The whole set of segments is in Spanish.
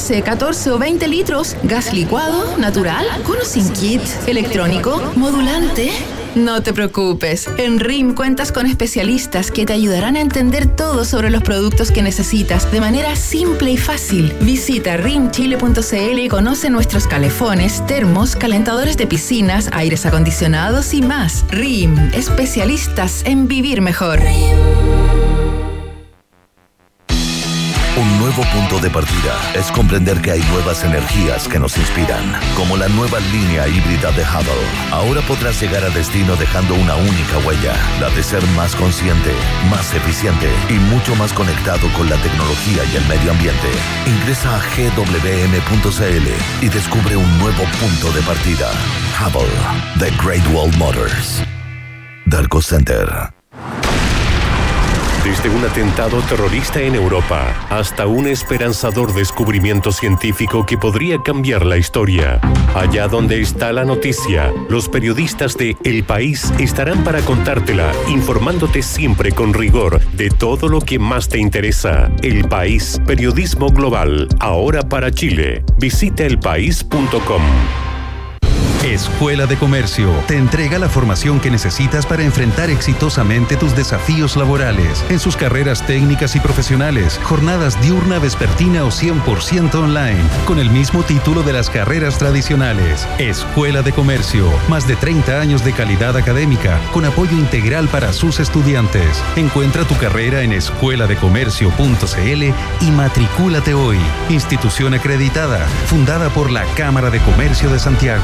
12, 14 o 20 litros. Gas licuado, natural, con o sin kit, electrónico, modulante. No te preocupes, en RIM cuentas con especialistas que te ayudarán a entender todo sobre los productos que necesitas de manera simple y fácil. Visita rimchile.cl y conoce nuestros calefones, termos, calentadores de piscinas, aires acondicionados y más. RIM, especialistas en vivir mejor. Un nuevo punto de partida es comprender que hay nuevas energías que nos inspiran, como la nueva línea híbrida de Hubble. Ahora podrás llegar a destino dejando una única huella, la de ser más consciente, más eficiente y mucho más conectado con la tecnología y el medio ambiente. Ingresa a gwm.cl y descubre un nuevo punto de partida. Hubble, The Great Wall Motors. Darko Center. Desde un atentado terrorista en Europa hasta un esperanzador descubrimiento científico que podría cambiar la historia. Allá donde está la noticia, los periodistas de El País estarán para contártela, informándote siempre con rigor de todo lo que más te interesa. El País, periodismo global, ahora para Chile. Visita elpaís.com. Escuela de Comercio te entrega la formación que necesitas para enfrentar exitosamente tus desafíos laborales en sus carreras técnicas y profesionales, jornadas diurna, vespertina o 100% online, con el mismo título de las carreras tradicionales. Escuela de Comercio, más de 30 años de calidad académica, con apoyo integral para sus estudiantes. Encuentra tu carrera en escueladecomercio.cl y matricúlate hoy. Institución acreditada, fundada por la Cámara de Comercio de Santiago.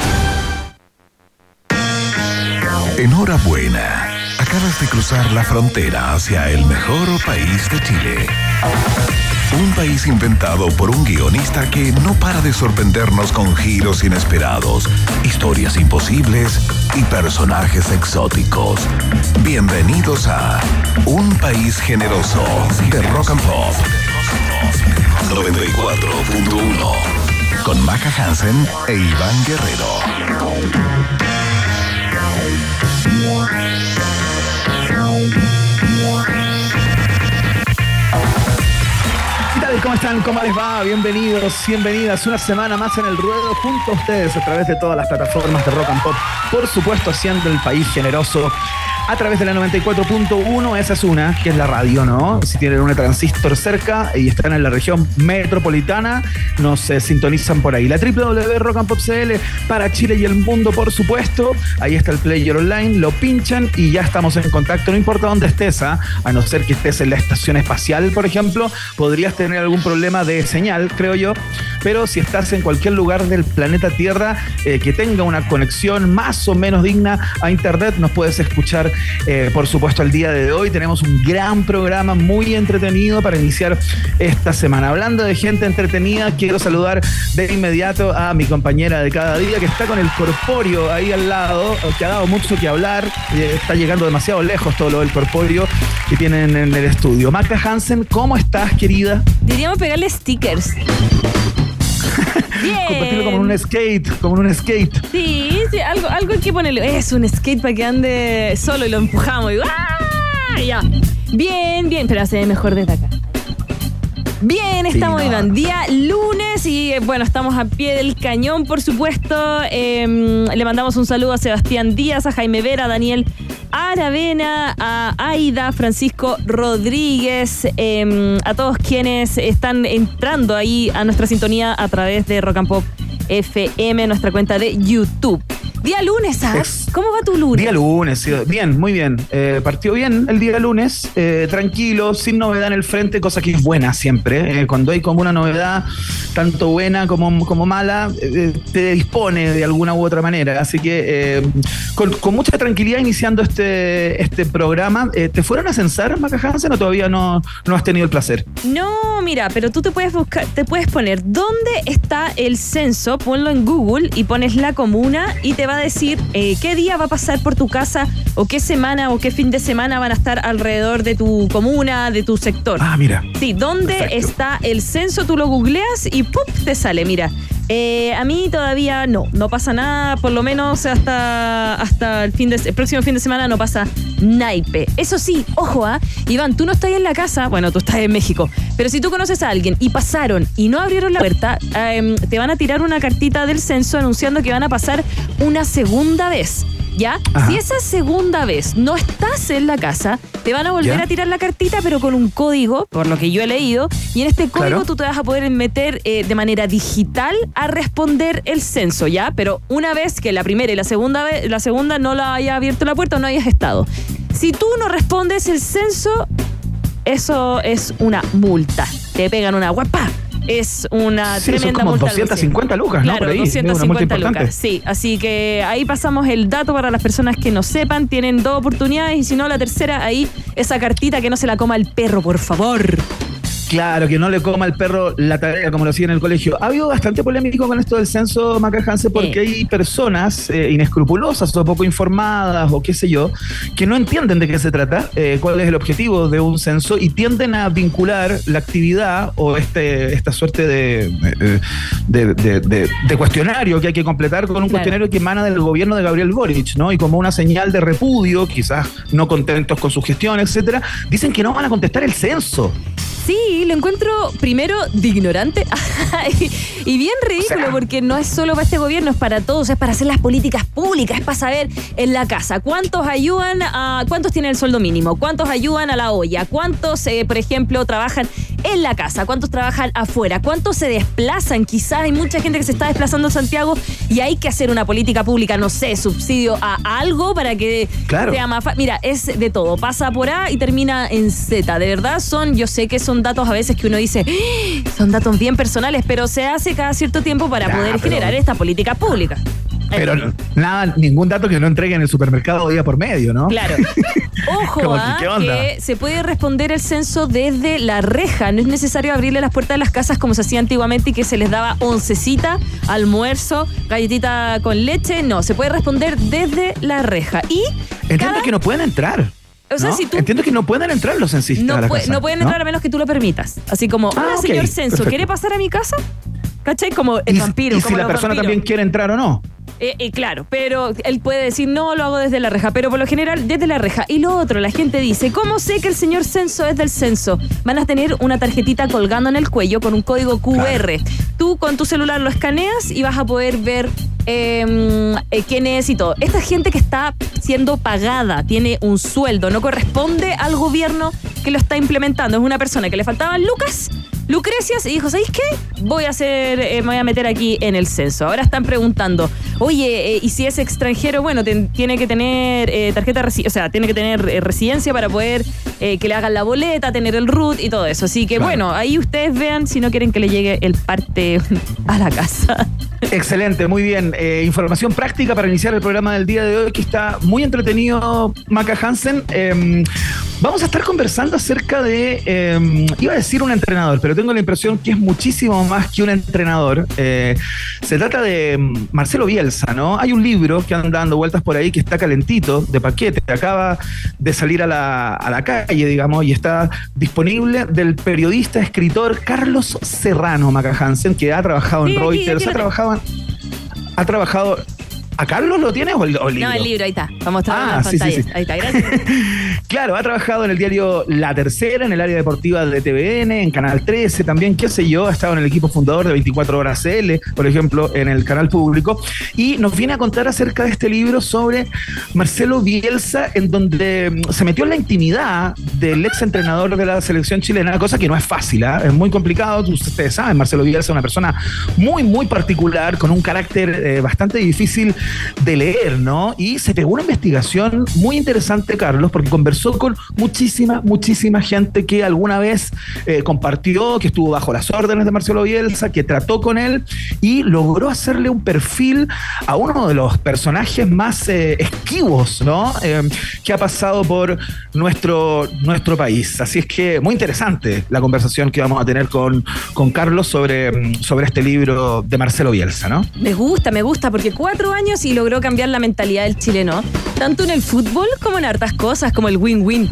Enhorabuena. Acabas de cruzar la frontera hacia el mejor país de Chile. Un país inventado por un guionista que no para de sorprendernos con giros inesperados, historias imposibles y personajes exóticos. Bienvenidos a Un País Generoso de Rock and Pop 94.1 con Maca Hansen e Iván Guerrero. ¿Qué tal? ¿Cómo están? ¿Cómo les va? Bienvenidos, bienvenidas una semana más en el ruedo junto a ustedes a través de todas las plataformas de Rock and Pop. Por supuesto, haciendo el país generoso a través de la 94.1, esa es una, que es la radio, ¿no? Si tienen un transistor cerca y están en la región metropolitana, nos sintonizan por ahí. La www.rockandpop.cl para Chile y el mundo, por supuesto. Ahí está el player online, lo pinchan y ya estamos en contacto. No importa dónde estés, a no ser que estés en la estación espacial, por ejemplo, podrías tener algún problema de señal, creo yo. Pero si estás en cualquier lugar del planeta Tierra que tenga una conexión más o menos digna a internet, nos puedes escuchar. Por supuesto, el día de hoy tenemos un gran programa muy entretenido para iniciar esta semana. Hablando de gente entretenida, quiero saludar de inmediato a mi compañera de cada día que está con el corpóreo ahí al lado, que ha dado mucho que hablar, está llegando demasiado lejos todo lo del corpóreo que tienen en el estudio. Maca Hansen, ¿cómo estás, querida? Diríamos pegarle stickers. Bien. Compartirlo como en un skate. Sí, algo hay que ponerle. Es un skate para que ande solo y lo empujamos. Y ¡ah! Ya. Bien. Pero se ve mejor desde acá. Bien, estamos, Iván. Día lunes y bueno, estamos a pie del cañón, por supuesto. Le mandamos un saludo a Sebastián Díaz, a Jaime Vera, a Daniel Aravena, a Aida, Francisco Rodríguez, a todos quienes están entrando ahí a nuestra sintonía a través de Rock and Pop FM, nuestra cuenta de YouTube. Día lunes, ¿sabes? ¿Cómo va tu lunes? Día lunes, bien, muy bien. Partió bien el día lunes, tranquilo, sin novedad en el frente, cosa que es buena siempre. Cuando hay como una novedad, tanto buena como mala, te dispone de alguna u otra manera. Así que con mucha tranquilidad iniciando este programa. ¿Te fueron a censar, Maca Hansen, o todavía no has tenido el placer? No, mira, pero tú te puedes poner dónde está el censo, ponlo en Google y pones la comuna y te va a decir qué día va a pasar por tu casa o qué semana o qué fin de semana van a estar alrededor de tu comuna, de tu sector. Ah, mira. Sí, ¿dónde Perfecto. está el censo? Tú lo googleas y ¡pum! Te sale, mira. A mí todavía no pasa nada, por lo menos hasta el próximo fin de semana no pasa naipe. Eso sí, ojo, Iván, tú no estás en la casa, bueno, tú estás en México, pero si tú conoces a alguien y pasaron y no abrieron la puerta, te van a tirar una cartita del censo anunciando que van a pasar una segunda vez. ¿Ya? Ajá. Si esa segunda vez no estás en la casa, te van a volver a tirar la cartita, pero con un código, por lo que yo he leído, y en este código tú te vas a poder meter de manera digital a responder el censo, ¿ya? Pero una vez que la primera y la segunda no la haya abierto la puerta o no hayas estado. Si tú no respondes el censo, eso es una multa. Te pegan una guapa. Es una tremenda multa. 250 lucas, ¿no? Claro, por ahí, 250 lucas, sí. Así que ahí pasamos el dato para las personas que no sepan. Tienen 2 oportunidades y si no, la tercera, ahí esa cartita que no se la coma el perro, por favor. Claro, que no le coma al perro la tarea, como lo hacía en el colegio. Ha habido bastante polémico con esto del censo, Maca Hansen, porque hay personas inescrupulosas o poco informadas o qué sé yo, que no entienden de qué se trata, cuál es el objetivo de un censo y tienden a vincular la actividad o esta suerte de cuestionario que hay que completar con un cuestionario que emana del gobierno de Gabriel Boric, ¿no? Y como una señal de repudio, quizás no contentos con su gestión, etcétera, dicen que no van a contestar el censo. Sí, lo encuentro primero de ignorante y bien ridículo, porque no es solo para este gobierno, es para todos, es para hacer las políticas públicas, es para saber en la casa cuántos tienen el sueldo mínimo, cuántos ayudan a la olla, cuántos, por ejemplo, trabajan en la casa, cuántos trabajan afuera, cuántos se desplazan. Quizás hay mucha gente que se está desplazando a Santiago y hay que hacer una política pública, no sé, subsidio a algo para que sea más fácil. Mira, es de todo, pasa por A y termina en Z. De verdad yo sé que son datos a veces que uno dice, son datos bien personales, pero se hace cada cierto tiempo para poder generar esta política pública. Pero ningún dato que no entregue en el supermercado día por medio, ¿no? Claro. Ojo, que se puede responder el censo desde la reja. No es necesario abrirle las puertas de las casas como se hacía antiguamente y que se les daba oncecita, almuerzo, galletita con leche. No, se puede responder desde la reja. Y entiendo que no pueden entrar. O sea, ¿no? si tú, entiendo que no pueden entrar los censistas a la casa. No pueden entrar a menos que tú lo permitas. Así como, señor censo, perfecto. ¿Quiere pasar a mi casa? ¿Cachai? Como el vampiro. ¿Y si la persona también quiere entrar o no? Claro, pero él puede decir, no, lo hago desde la reja, pero por lo general desde la reja. Y lo otro, la gente dice, ¿cómo sé que el señor censo es del censo? Van a tener una tarjetita colgando en el cuello con un código QR. Claro. Tú con tu celular lo escaneas y vas a poder ver quién es y todo. Esta gente que está siendo pagada, tiene un sueldo, no corresponde al gobierno que lo está implementando. Es una persona que le faltaban Lucrecias y dijo, ¿sabéis qué? Me voy a meter aquí en el censo. Ahora están preguntando, oye, ¿y si es extranjero? Bueno, tiene que tener tiene que tener residencia para poder que le hagan la boleta, tener el RUT y todo eso. Así que bueno, ahí ustedes vean si no quieren que le llegue el parte a la casa. Excelente, muy bien. Información práctica para iniciar el programa del día de hoy, que está muy entretenido, Maca Hansen. Vamos a estar conversando acerca de, iba a decir un entrenador, pero tengo la impresión que es muchísimo más que un entrenador. Se trata de Marcelo Bielsa, ¿no? Hay un libro que anda dando vueltas por ahí que está calentito, de paquete, acaba de salir a la calle, digamos, y está disponible, del periodista, escritor Carlos Serrano, Maca Hansen, que ha trabajado en Reuters, ha trabajado... ¿A Carlos lo tienes o el libro? No, el libro, ahí está. Vamos a mostrar en pantalla. Sí. Ahí está, gracias. Claro, ha trabajado en el diario La Tercera, en el área deportiva de TVN, en Canal 13 también, qué sé yo. Ha estado en el equipo fundador de 24 Horas CL, por ejemplo, en el canal público. Y nos viene a contar acerca de este libro sobre Marcelo Bielsa, en donde se metió en la intimidad del ex entrenador de la selección chilena, cosa que no es fácil, es muy complicado. Ustedes saben, Marcelo Bielsa es una persona muy, muy particular, con un carácter bastante difícil de leer, ¿no? Y se pegó una investigación muy interesante, Carlos, porque conversó con muchísima gente que alguna vez compartió, que estuvo bajo las órdenes de Marcelo Bielsa, que trató con él y logró hacerle un perfil a uno de los personajes más esquivos, ¿no? Que ha pasado por nuestro país. Así es que muy interesante la conversación que vamos a tener con Carlos sobre este libro de Marcelo Bielsa, ¿no? Me gusta, porque 4 años y logró cambiar la mentalidad del chileno, tanto en el fútbol como en hartas cosas, como el win-win.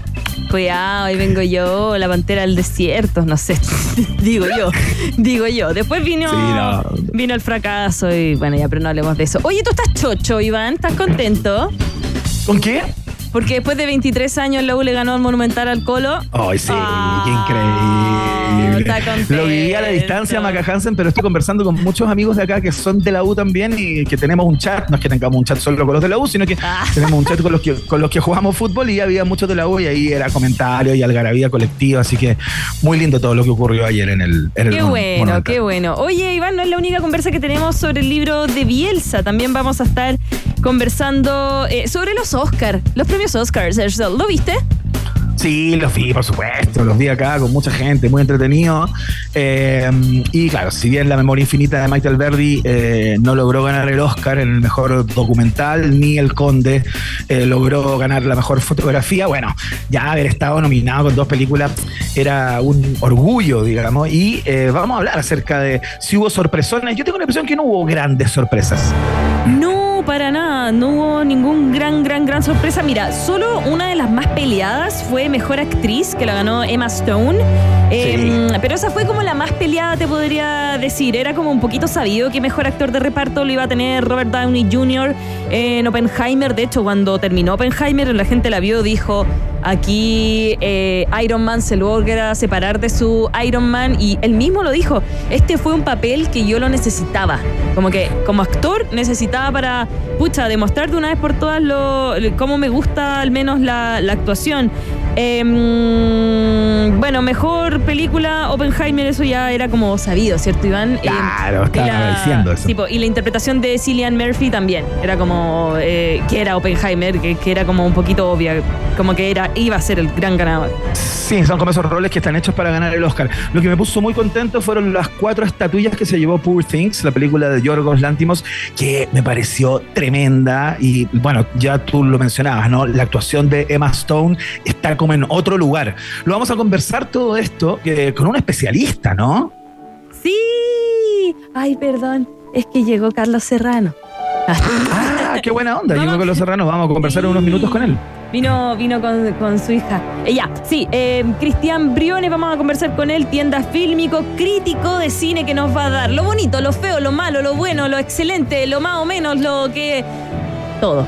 cuidado, ahí vengo yo, la pantera del desierto, no sé, digo yo. Después vino el fracaso y bueno, ya, pero no hablemos de eso. Oye, tú estás chocho, Iván, ¿estás contento? ¿Con qué? Porque después de 23 años la U le ganó al Monumental al Colo. ¡Ay, sí! ¡Qué increíble! Está contento. Lo viví a la distancia, Maca Hansen, pero estoy conversando con muchos amigos de acá que son de la U también y que tenemos un chat. No es que tengamos un chat solo con los de la U, sino que tenemos un chat con los que jugamos fútbol y había muchos de la U y ahí era comentario y algarabía colectiva. Así que muy lindo todo lo que ocurrió ayer en el Monumental. Qué bueno. Oye, Iván, no es la única conversa que tenemos sobre el libro de Bielsa. También vamos a estar conversando sobre los Oscars, los premios Oscars. ¿Lo viste? Sí, los vi, por supuesto, los vi acá con mucha gente, muy entretenido. Y claro, si bien La memoria infinita de Michael Verdi no logró ganar el Oscar en el mejor documental, ni El Conde logró ganar la mejor fotografía, bueno, ya haber estado nominado con 2 películas era un orgullo, digamos. Y vamos a hablar acerca de si hubo sorpresones. Yo tengo la impresión que no hubo grandes sorpresas. No, para nada, no hubo ningún gran sorpresa. Mira, solo una de las más peleadas fue Mejor Actriz, que la ganó Emma Stone. Pero esa fue como la más peleada, te podría decir. Era como un poquito sabido que Mejor Actor de Reparto lo iba a tener Robert Downey Jr. En Oppenheimer. De hecho, cuando terminó Oppenheimer, la gente la vio, dijo, aquí Iron Man se logra separar de su Iron Man, y él mismo lo dijo, este fue un papel que yo lo necesitaba, como que como actor necesitaba para, demostrar de una vez por todas cómo me gusta al menos la actuación. Bueno, mejor película, Oppenheimer, eso ya era como sabido, ¿cierto, Iván? Claro, estaba diciendo eso. Tipo, y la interpretación de Cillian Murphy también, era como que era Oppenheimer, que era como un poquito obvia, como que iba a ser el gran ganador. Sí, son como esos roles que están hechos para ganar el Oscar. Lo que me puso muy contento fueron las 4 estatuillas que se llevó Poor Things, la película de Yorgos Lanthimos, que me pareció tremenda. Y bueno, ya tú lo mencionabas, ¿no? La actuación de Emma Stone está como en otro lugar. Lo vamos a conversar todo esto con un especialista, ¿no? Sí. Ay, perdón, es que llegó Carlos Serrano. Qué buena onda. Llegó Carlos Serrano, vamos a conversar unos minutos con él. Vino con su hija. Cristian Briones, vamos a conversar con él, tienda fílmico, crítico de cine, que nos va a dar lo bonito, lo feo, lo malo, lo bueno, lo excelente, lo más o menos, lo que... Todo.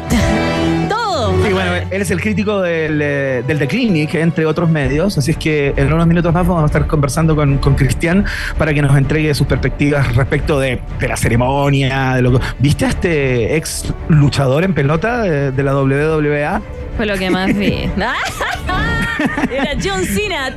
Sí, bueno, él es el crítico del The Clinic, entre otros medios, así es que en unos minutos más vamos a estar conversando con Cristian para que nos entregue sus perspectivas respecto de la ceremonia, de lo que... ¿Viste a este ex luchador en pelota de la WWA? Fue lo que más vi. Era John Cena.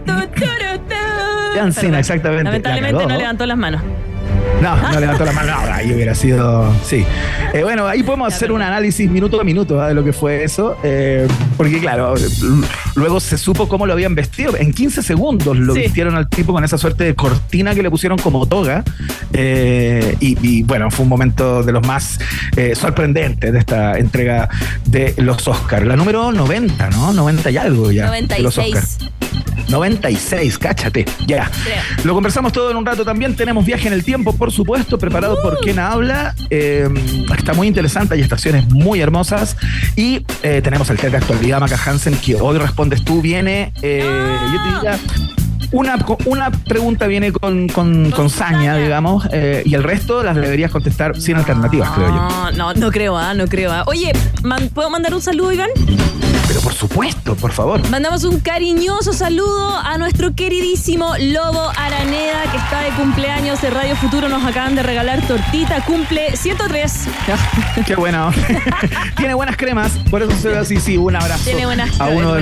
John Cena, exactamente. Lamentablemente no levantó las manos. No levantó la mano, ahí hubiera sido... Sí. Bueno, ahí podemos hacer un análisis minuto a minuto de lo que fue eso, porque claro, luego se supo cómo lo habían vestido. En 15 segundos lo vistieron al tipo con esa suerte de cortina que le pusieron como toga, y bueno, fue un momento de los más sorprendentes de esta entrega de los Oscars. La número 90, ¿no? 90 y algo ya. 96. 96, cáchate, ya. Lo conversamos todo en un rato también. Tenemos Viaje en el Tiempo, por supuesto, preparado por Quien Habla. Está muy interesante, hay estaciones muy hermosas. Y tenemos el test de actualidad, Maca Hansen, que hoy respondes tú. Viene, yo te diría... Una pregunta viene con saña, digamos, y el resto las deberías contestar sin alternativas, creo yo. No creo. Oye, ¿puedo mandar un saludo, Iván? Pero por supuesto, por favor. Mandamos un cariñoso saludo a nuestro queridísimo Lobo Araneda, que está de cumpleaños de Radio Futuro. Nos acaban de regalar tortita, cumple 103. Qué bueno. Tiene buenas cremas, por eso se ve así. Sí, un abrazo a uno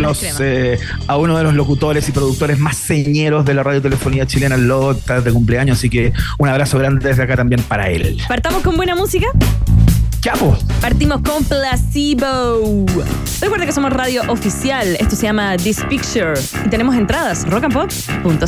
de los locutores y productores más señeros de la radiotelefonía chilena, el Lobo, está de cumpleaños, así que un abrazo grande desde acá también para él. ¿Partamos con buena música? ¡Chapo! Partimos con Placebo. Recuerda que somos radio oficial. Esto se llama This Picture. Y tenemos entradas, rockandpop.cl. I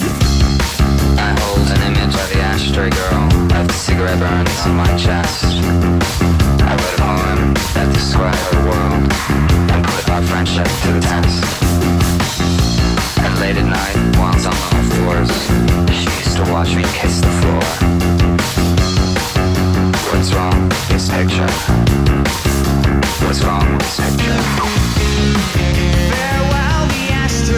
hold an image of the ashtray girl, of the cigarette burns on my chest. I wrote a poem that described her world and put our friendship to the test. And late at night, while I was on all fours, she used to watch me kiss the floor. What's wrong with this picture? What's wrong with this picture? Farewell, the ashtray.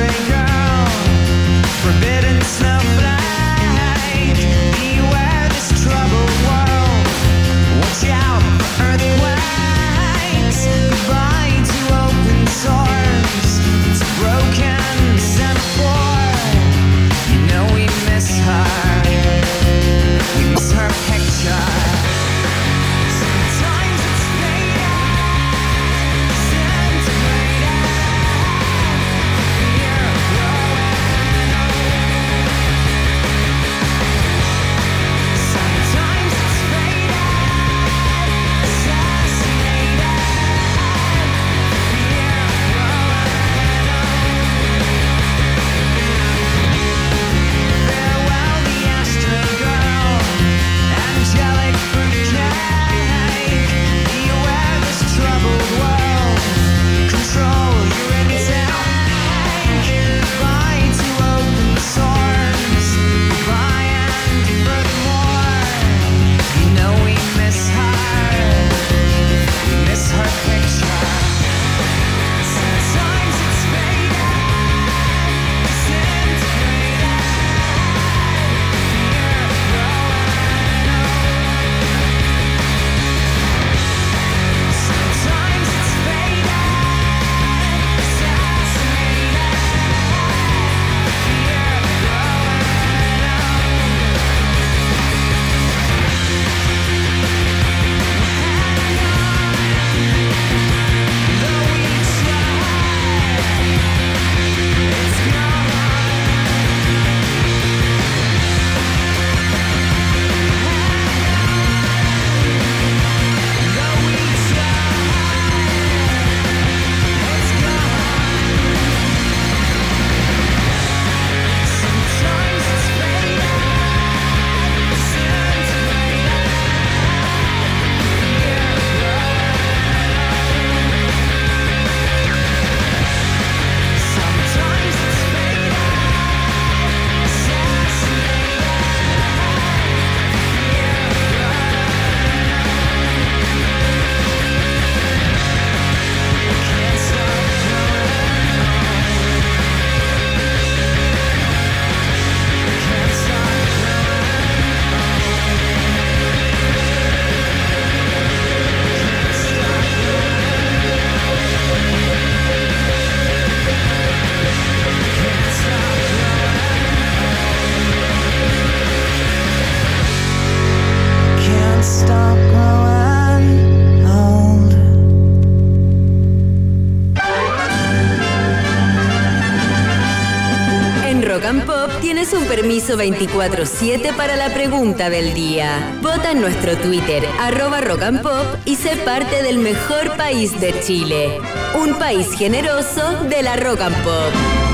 permiso 24/7 para la pregunta del día. Vota en nuestro Twitter, @rockandpop, y sé parte del mejor país de Chile. Un país generoso de la Rock and Pop.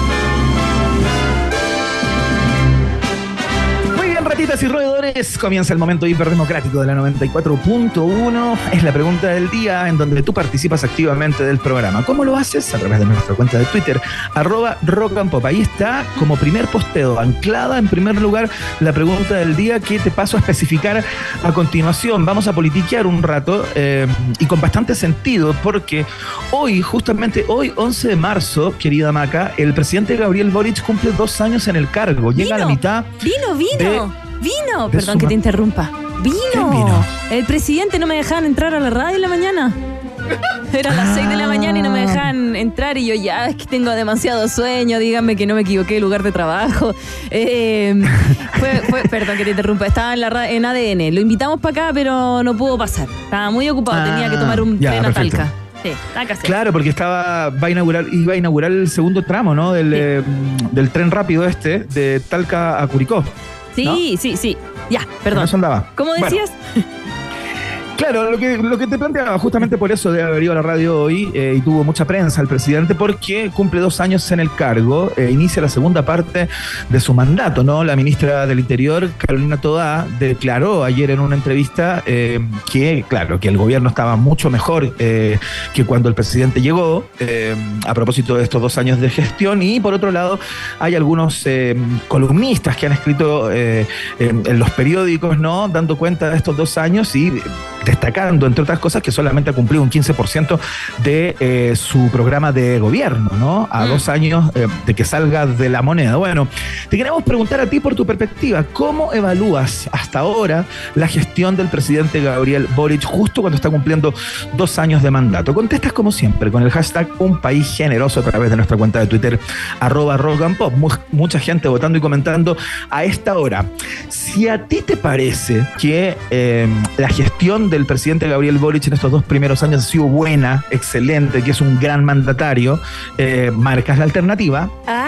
Ratitas y roedores, comienza el momento hiperdemocrático de la 94.1. Es la pregunta del día en donde tú participas activamente del programa. ¿Cómo lo haces? A través de nuestra cuenta de Twitter, @rockandpop. Ahí está como primer posteo, anclada en primer lugar la pregunta del día que te paso a especificar a continuación. Vamos a politiquear un rato y con bastante sentido, porque hoy, justamente hoy, 11 de marzo, querida Maca, el presidente Gabriel Boric cumple 2 años en el cargo. Llega a la mitad. Vino, perdón que te interrumpa. Vino. El presidente no me dejaban entrar a la radio en la mañana. Eran las 6 de la mañana y no me dejaban entrar y yo ya es que tengo demasiado sueño, díganme que no me equivoqué de lugar de trabajo. Perdón que te interrumpa, estaba en ADN. Lo invitamos para acá, pero no pudo pasar. Estaba muy ocupado, tenía que tomar un tren a Talca. Sí, claro, porque iba a inaugurar el segundo tramo, ¿no? Del tren rápido de Talca a Curicó. Sí, ¿no? Sí. Ya, perdón. Eso andaba. ¿Cómo decías? Bueno. Claro, lo que te planteaba, justamente por eso debe haber ido a la radio hoy y tuvo mucha prensa el presidente, porque cumple 2 años en el cargo, inicia la segunda parte de su mandato, ¿no? La ministra del Interior, Carolina Toá, declaró ayer en una entrevista que el gobierno estaba mucho mejor que cuando el presidente llegó, a propósito de estos 2 años de gestión, y por otro lado hay algunos columnistas que han escrito en los periódicos, ¿no? Dando cuenta de estos 2 años y destacando, entre otras cosas, que solamente ha cumplido un 15% de su programa de gobierno, ¿no? A 2 años de que salga de la moneda. Bueno, te queremos preguntar a ti por tu perspectiva, ¿cómo evalúas hasta ahora la gestión del presidente Gabriel Boric justo cuando está cumpliendo 2 años de mandato? Contestas como siempre con el hashtag Un País Generoso a través de nuestra cuenta de Twitter, @rockandpop. Mucha gente votando y comentando a esta hora. Si a ti te parece que la gestión del presidente Gabriel Boric en estos 2 primeros años ha sido buena, excelente, que es un gran mandatario, marcas la alternativa.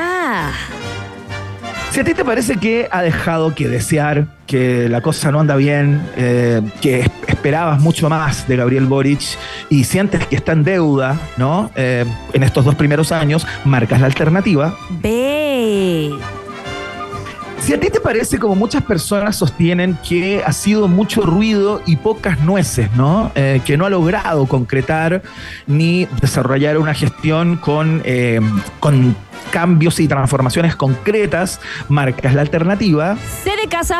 Si a ti te parece que ha dejado que desear, que la cosa no anda bien, que esperabas mucho más de Gabriel Boric y sientes que está en deuda, ¿no? En estos 2 primeros años, marcas la alternativa. Si a ti te parece, como muchas personas sostienen, que ha sido mucho ruido y pocas nueces, ¿no? Que no ha logrado concretar ni desarrollar una gestión con cambios y transformaciones concretas, marcas la alternativa. C de casa.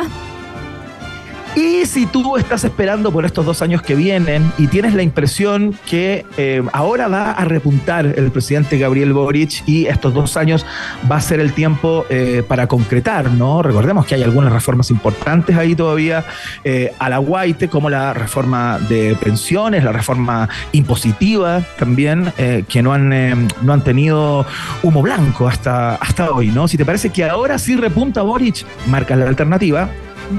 Y si tú estás esperando por estos 2 años que vienen y tienes la impresión que ahora va a repuntar el presidente Gabriel Boric y estos 2 años va a ser el tiempo para concretar, ¿no? Recordemos que hay algunas reformas importantes ahí todavía a la guaite, como la reforma de pensiones, la reforma impositiva también, que no han tenido humo blanco hasta hoy, ¿no? Si te parece que ahora sí repunta Boric, marca la alternativa.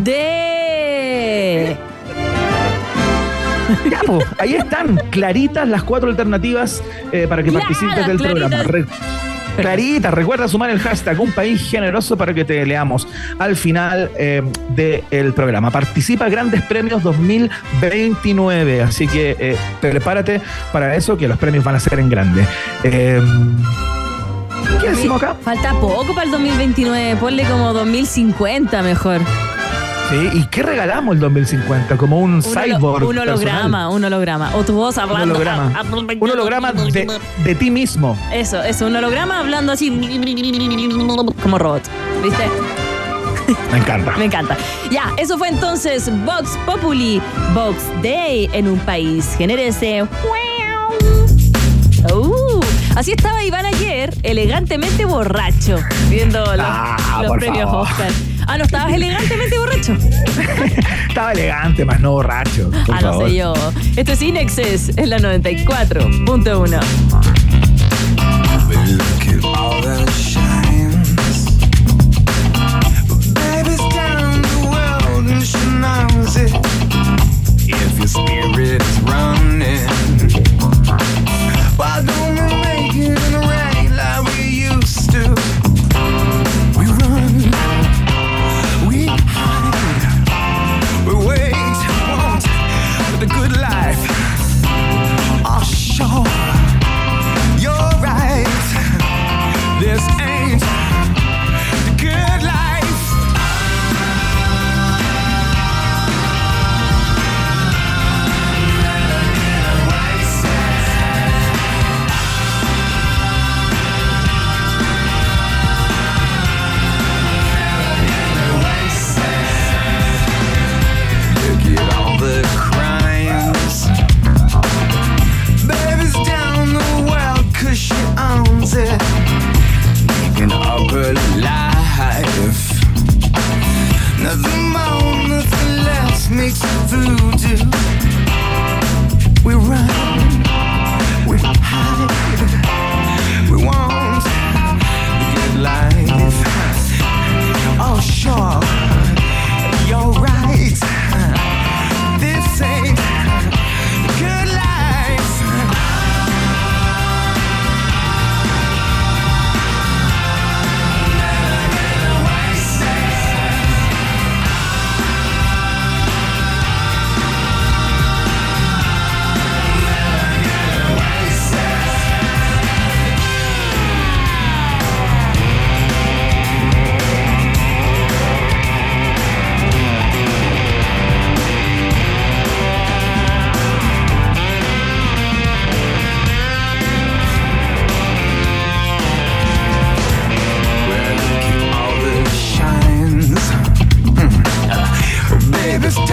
Ya, pues, ahí están, claritas las 4 alternativas para que participes del programa. Clarita, recuerda sumar el hashtag Un País Generoso para que te leamos al final del programa. Participa Grandes Premios 2029, así que prepárate para eso, que los premios van a ser en grande. ¿Qué decimos acá? Falta poco para el 2029, ponle como 2050 mejor. Sí, ¿y qué regalamos el 2050? Como un cyborg. Un holograma. O tu voz hablando. Un holograma de ti mismo. Eso, un holograma hablando así como robot. ¿Viste? Me encanta. Ya, eso fue entonces Vox Populi, Vox Day en un país generese. Así estaba Iván ayer, elegantemente borracho, viendo los premios Oscar. ¿No estabas elegantemente borracho? Estaba elegante, más no borracho. No sé yo. Esto es Inexes, en la 94.1. If your spirit is running, why don't we make it right like we used to? We run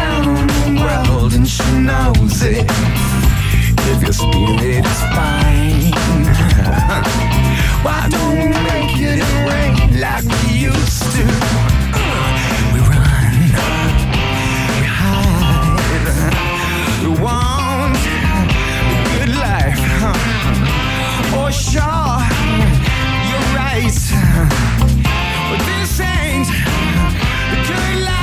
down the world and she knows it. If your spirit is fine, why don't we make it rain like we used to? We run, we hide, we want a good life. Oh sure, you're right, but this ain't a good life.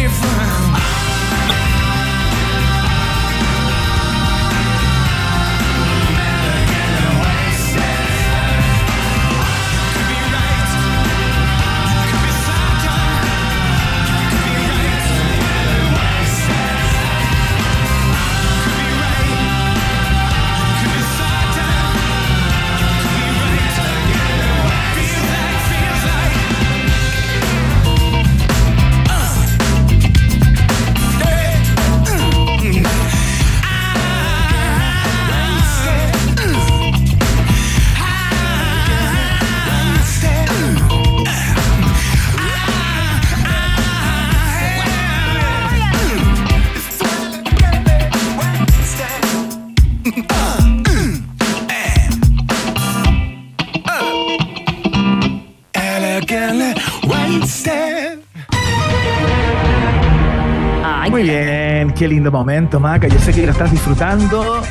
Muy bien, qué lindo momento, Maca. Yo sé que lo estás disfrutando.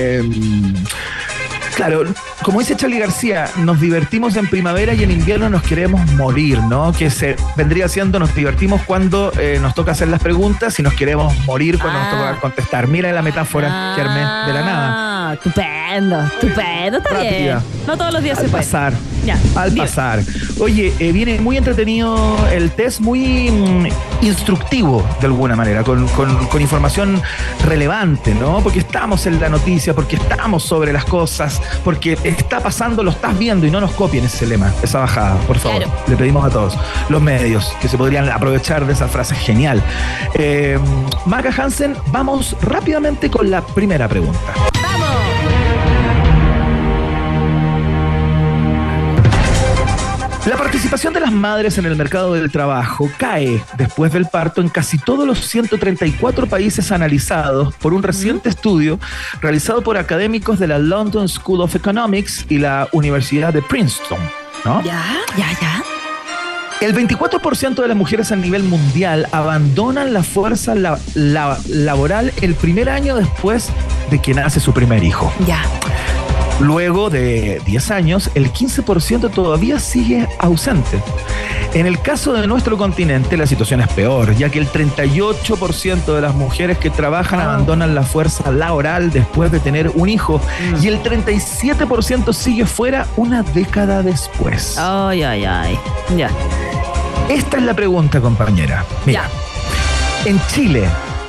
Claro, como dice Charly García, nos divertimos en primavera y en invierno nos queremos morir, ¿no? Que se vendría siendo, nos divertimos cuando nos toca hacer las preguntas y nos queremos morir cuando nos toca contestar. Mira la metáfora que armé de la nada. Estupendo, está Rápida. bien. No todos los días se puede. Pasar. Ya, Al pasar. Oye, viene muy entretenido el test, muy instructivo de alguna manera, con información relevante, ¿no? Porque estamos en la noticia, porque estamos sobre las cosas, porque está pasando, lo estás viendo y no nos copien ese lema, esa bajada, por favor. Claro. Le pedimos a todos los medios que se podrían aprovechar de esa frase genial. Maca Hansen, vamos rápidamente con la primera pregunta. La participación de las madres en el mercado del trabajo cae después del parto en casi todos los 134 países analizados por un reciente estudio realizado por académicos de la London School of Economics y la Universidad de Princeton, ¿no? Ya. El 24% de las mujeres a nivel mundial abandonan la fuerza laboral el primer año después de que nace su primer hijo. Ya. Luego de 10 años, el 15% todavía sigue ausente. En el caso de nuestro continente, la situación es peor, ya que el 38% de las mujeres que trabajan abandonan la fuerza laboral después de tener un hijo y el 37% sigue fuera una década después. Ay. Ya. Esta es la pregunta, compañera. Mira, en Chile,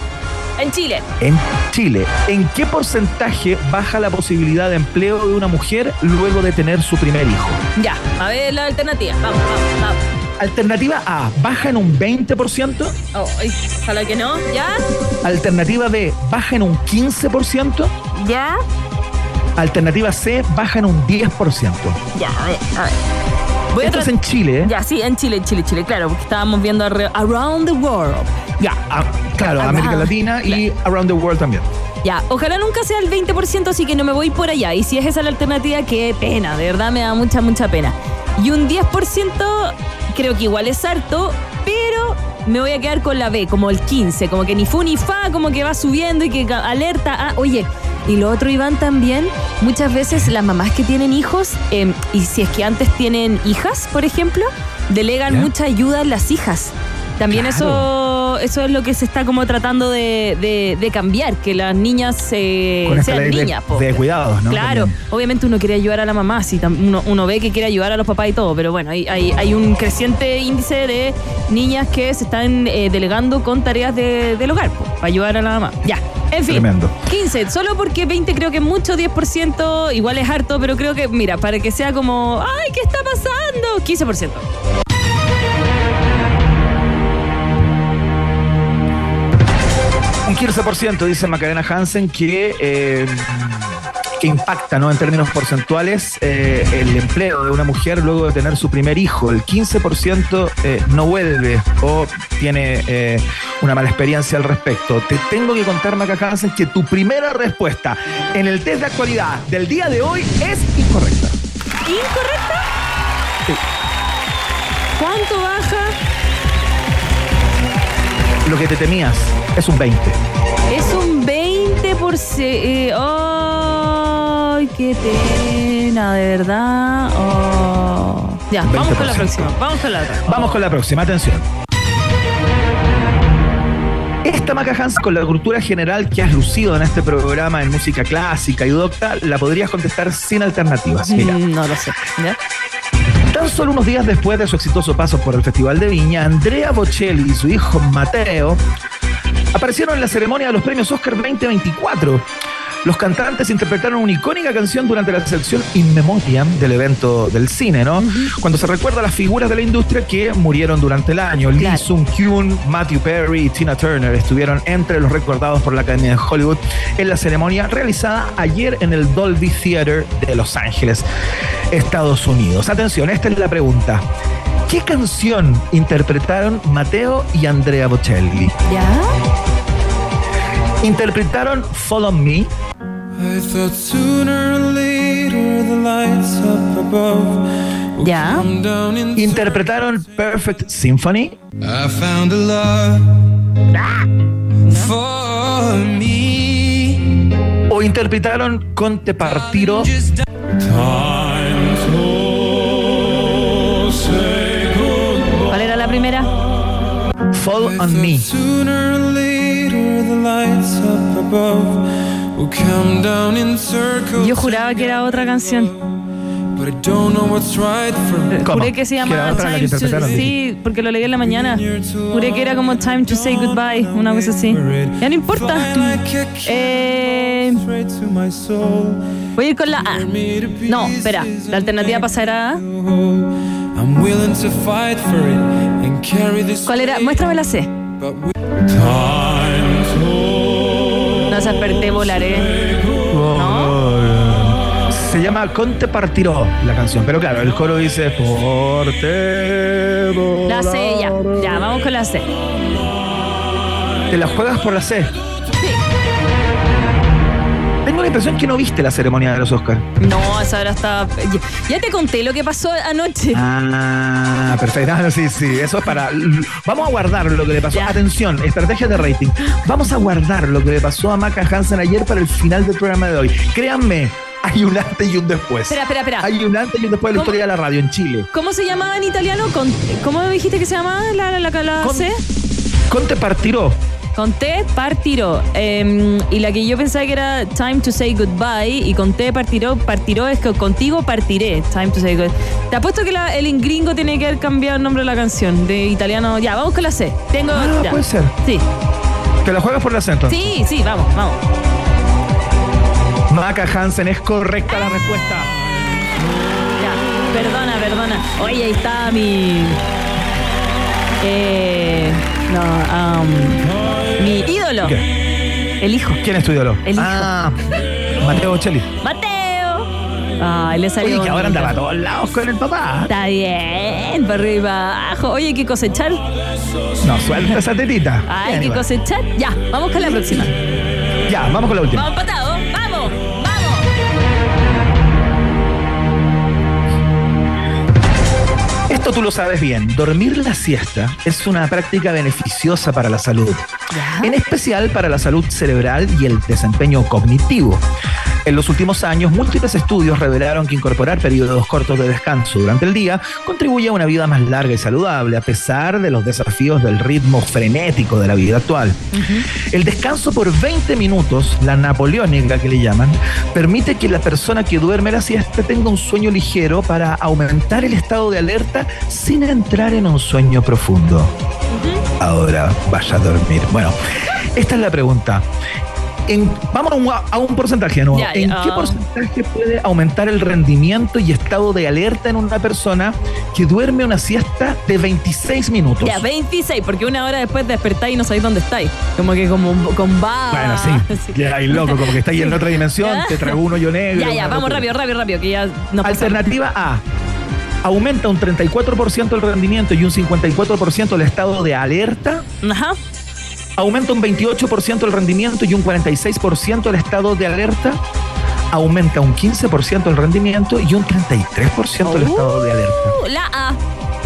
¿en qué porcentaje baja la posibilidad de empleo de una mujer luego de tener su primer hijo? Ya, a ver la alternativa. Vamos. Alternativa A, baja en un 20%. Ojalá que no. ¿Ya? Alternativa B, baja en un 15%. ¿Ya? Alternativa C, baja en un 10%. Ya, a ver. Esto es en Chile, ¿eh? Ya, sí, en Chile, claro, porque estábamos viendo Around the World. Ya. Claro, América Latina y Around the World también. Ya, ojalá nunca sea el 20%, así que no me voy por allá. Y si es esa la alternativa, qué pena, de verdad me da mucha pena. Y un 10% creo que igual es harto, pero me voy a quedar con la B, como el 15%, como que ni fu ni fa, como que va subiendo y que alerta. Oye, y lo otro, Iván, también, muchas veces las mamás que tienen hijos, y si es que antes tienen hijas, por ejemplo, delegan mucha ayuda en las hijas. También eso es lo que se está como tratando de cambiar, que las niñas sean niñas. De cuidados, ¿no? Claro, también. Obviamente uno quiere ayudar a la mamá, si uno ve que quiere ayudar a los papás y todo, pero bueno, hay un creciente índice de niñas que se están delegando con tareas del hogar, para ayudar a la mamá. Ya, en fin. Tremendo. 15, solo porque 20 creo que es mucho, 10% igual es harto, pero creo que, mira, para que sea como, ¡ay, qué está pasando! 15%. Un 15% dice Macarena Hansen que que impacta, ¿no?, en términos porcentuales el empleo de una mujer luego de tener su primer hijo. El 15% no vuelve o tiene una mala experiencia al respecto. Te tengo que contar, Maca Hansen, que tu primera respuesta en el test de actualidad del día de hoy es incorrecta. ¿Incorrecta? Sí. ¿Cuánto baja? Lo que te temías es un 20. Es un 20%. ¡Ay, qué pena, de verdad! Oh. Ya, vamos con la próxima. Vamos con la otra. Vamos con la próxima, atención. Esta, Maca Hansen, con la cultura general que has lucido en este programa en música clásica y docta, la podrías contestar sin alternativas. Mira. No lo sé. ¿Ya? Tan solo unos días después de su exitoso paso por el Festival de Viña, Andrea Bocelli y su hijo Matteo aparecieron en la ceremonia de los premios Oscar 2024. Los cantantes interpretaron una icónica canción durante la sección In Memoriam del evento del cine, ¿no? Cuando se recuerda a las figuras de la industria que murieron durante el año. Lee Sung-kyun, Matthew Perry y Tina Turner estuvieron entre los recordados por la Academia de Hollywood en la ceremonia realizada ayer en el Dolby Theater de Los Ángeles, Estados Unidos. Atención, esta es la pregunta. ¿Qué canción interpretaron Matteo y Andrea Bocelli? ¿Ya? Interpretaron Follow Me. I thought sooner or later the lights up above will ¿Ya? come down in Interpretaron Perfect Symphony. I found a love for me. O interpretaron Conte Partiro. Time to say goodbye. ¿Cuál era la primera? Fall on Me. Sooner or later the lights up above will come down in circles. Yo juraba que era otra canción. But I don't know what's right for me. ¿Cómo? Juré que se ¿Que era llamaba otra la que Time to... interpretaron? Sí, porque lo leí en la mañana. Juré que era como Time to Say Goodbye, una cosa así. Ya no importa. Straight to my soul. Voy a ir con la A. No, espera. La alternativa pasará a... I'm willing to fight for it and carry this. ¿Cuál era? Muéstrame la C. But with time to No se desperté, volaré. Se llama Conte Partiró la canción, pero claro, el coro dice Porte La C, ya. Ya, vamos con la C. Te la juegas por la C. Sí. Tengo la impresión que no viste la ceremonia de los Oscars. No, esa hora estaba... Ya te conté lo que pasó anoche. Ah, perfecto. Ah, sí, sí. Eso es para... Vamos a guardar lo que le pasó. Ya. Atención, estrategia de rating. Vamos a guardar lo que le pasó a Maca Hansen ayer para el final del programa de hoy. Créanme, hay un antes y un después. Espera. Hay un antes y un después de la historia de la radio en Chile. ¿Cómo se llamaba en italiano? ¿Cómo dijiste que se llamaba la C? Conte Partiró. Conté partiró. Y la que yo pensaba que era Time to Say Goodbye y conté partiró es que contigo partiré. Time to Say Goodbye. Te apuesto que el gringo tiene que haber cambiado el nombre de la canción. De italiano. Ya, vamos con la C. Ya. Puede ser. Sí. ¿Te la juegas por el acento? Sí, vamos. Maca Hansen, es correcta la respuesta. Ya, perdona. Oye, ahí está mi... mi ídolo. ¿Qué? El hijo. ¿Quién es tu ídolo? El hijo. Matteo Bocelli. ¡Mateo! Ay, le salió. Oye, que ahora bonito. andaba a todos lados con el papá. Está bien, para arriba y para abajo. Oye, hay que cosechar. No, suelta esa tetita. Hay Bien, que igual. cosechar. Ya, vamos con la próxima. Ya, vamos con la última. Vamos empatados. Vamos. Esto tú lo sabes bien. Dormir la siesta es una práctica beneficiosa para la salud. ¿Ya? En especial para la salud cerebral y el desempeño cognitivo. En los últimos años, múltiples estudios revelaron que incorporar periodos cortos de descanso durante el día contribuye a una vida más larga y saludable, a pesar de los desafíos del ritmo frenético de la vida actual. El descanso por 20 minutos, la napoleónica que le llaman, permite que la persona que duerme la siesta tenga un sueño ligero para aumentar el estado de alerta sin entrar en un sueño profundo. Ahora vaya a dormir. Bueno, esta es la pregunta. Vamos a un porcentaje, ¿no? ¿En qué porcentaje puede aumentar el rendimiento y estado de alerta en una persona que duerme una siesta de 26 minutos? Ya, 26, porque una hora después despertáis y no sabéis dónde estáis. Como que con Bueno, sí. Ya, ahí loco, como que estáis en otra dimensión, te tragó un hoyo negro. Ya, vamos rápido, que ya nos Alternativa A. Aumenta un 34% el rendimiento y un 54% el estado de alerta. Ajá. Aumenta un 28% el rendimiento y un 46% el estado de alerta. Aumenta un 15% el rendimiento y un 33% el estado de alerta. La A.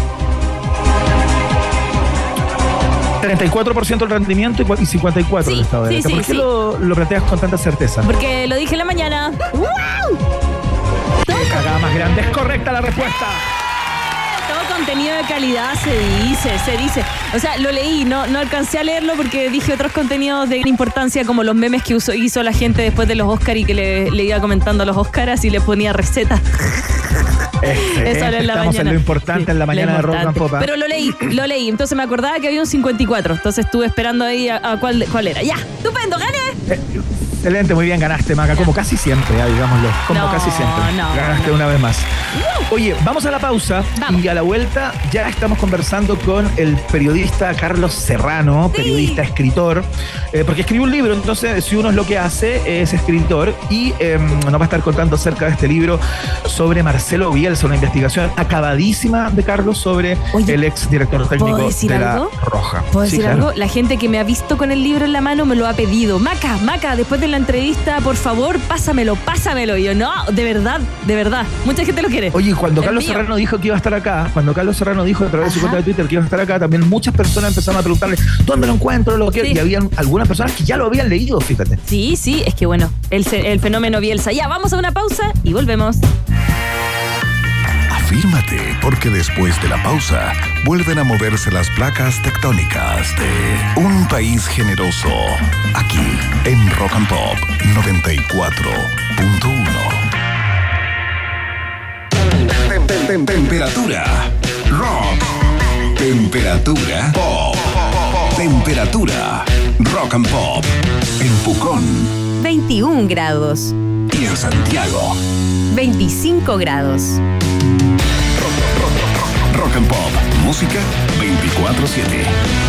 34% el rendimiento y 54% el estado de alerta. ¿Por qué lo planteas con tanta certeza? Porque lo dije en la mañana. ¡Wow! ¡Qué cagada más grande! Es correcta la respuesta. Todo contenido de calidad se dice. O sea, lo leí, no alcancé a leerlo porque dije otros contenidos de gran importancia como los memes que hizo la gente después de los Oscar y que le iba comentando a los Oscars y le ponía recetas. Eso era en la Estamos mañana. En lo importante en la mañana de Rock and Pop. Pero lo leí. Entonces me acordaba que había un 54. Entonces estuve esperando ahí a cuál era. ¡Ya! ¡Estupendo! ¡Gané! Excelente, muy bien, ganaste, Maca, como casi siempre, digámoslo, casi siempre. Ganaste una vez más. Oye, vamos a la pausa y a la vuelta ya estamos conversando con el periodista Carlos Serrano, periodista, escritor, porque escribió un libro, entonces si uno es lo que hace, es escritor, y nos va a estar contando acerca de este libro sobre Marcelo Bielsa, una investigación acabadísima de Carlos sobre el ex director técnico de La Roja. ¿Puedo decir algo? La gente que me ha visto con el libro en la mano me lo ha pedido. Maca, después de la entrevista, por favor, pásamelo. Y yo, no, de verdad. Mucha gente lo quiere. Oye, cuando Carlos Serrano dijo que iba a estar acá, a través de su cuenta de Twitter que iba a estar acá, también muchas personas empezaron a preguntarle ¿dónde lo encuentro? Y habían algunas personas que ya lo habían leído, fíjate. Sí, es que bueno, el fenómeno Bielsa. Ya, vamos a una pausa y volvemos. Afírmate, porque después de la pausa vuelven a moverse las placas tectónicas de un país generoso. Aquí en Rock and Pop 94.1. Temperatura rock. Temperatura pop. Temperatura rock and pop. En Pucón, 21 grados. Y en Santiago, 25 grados. Rock and Pop, música 24/7.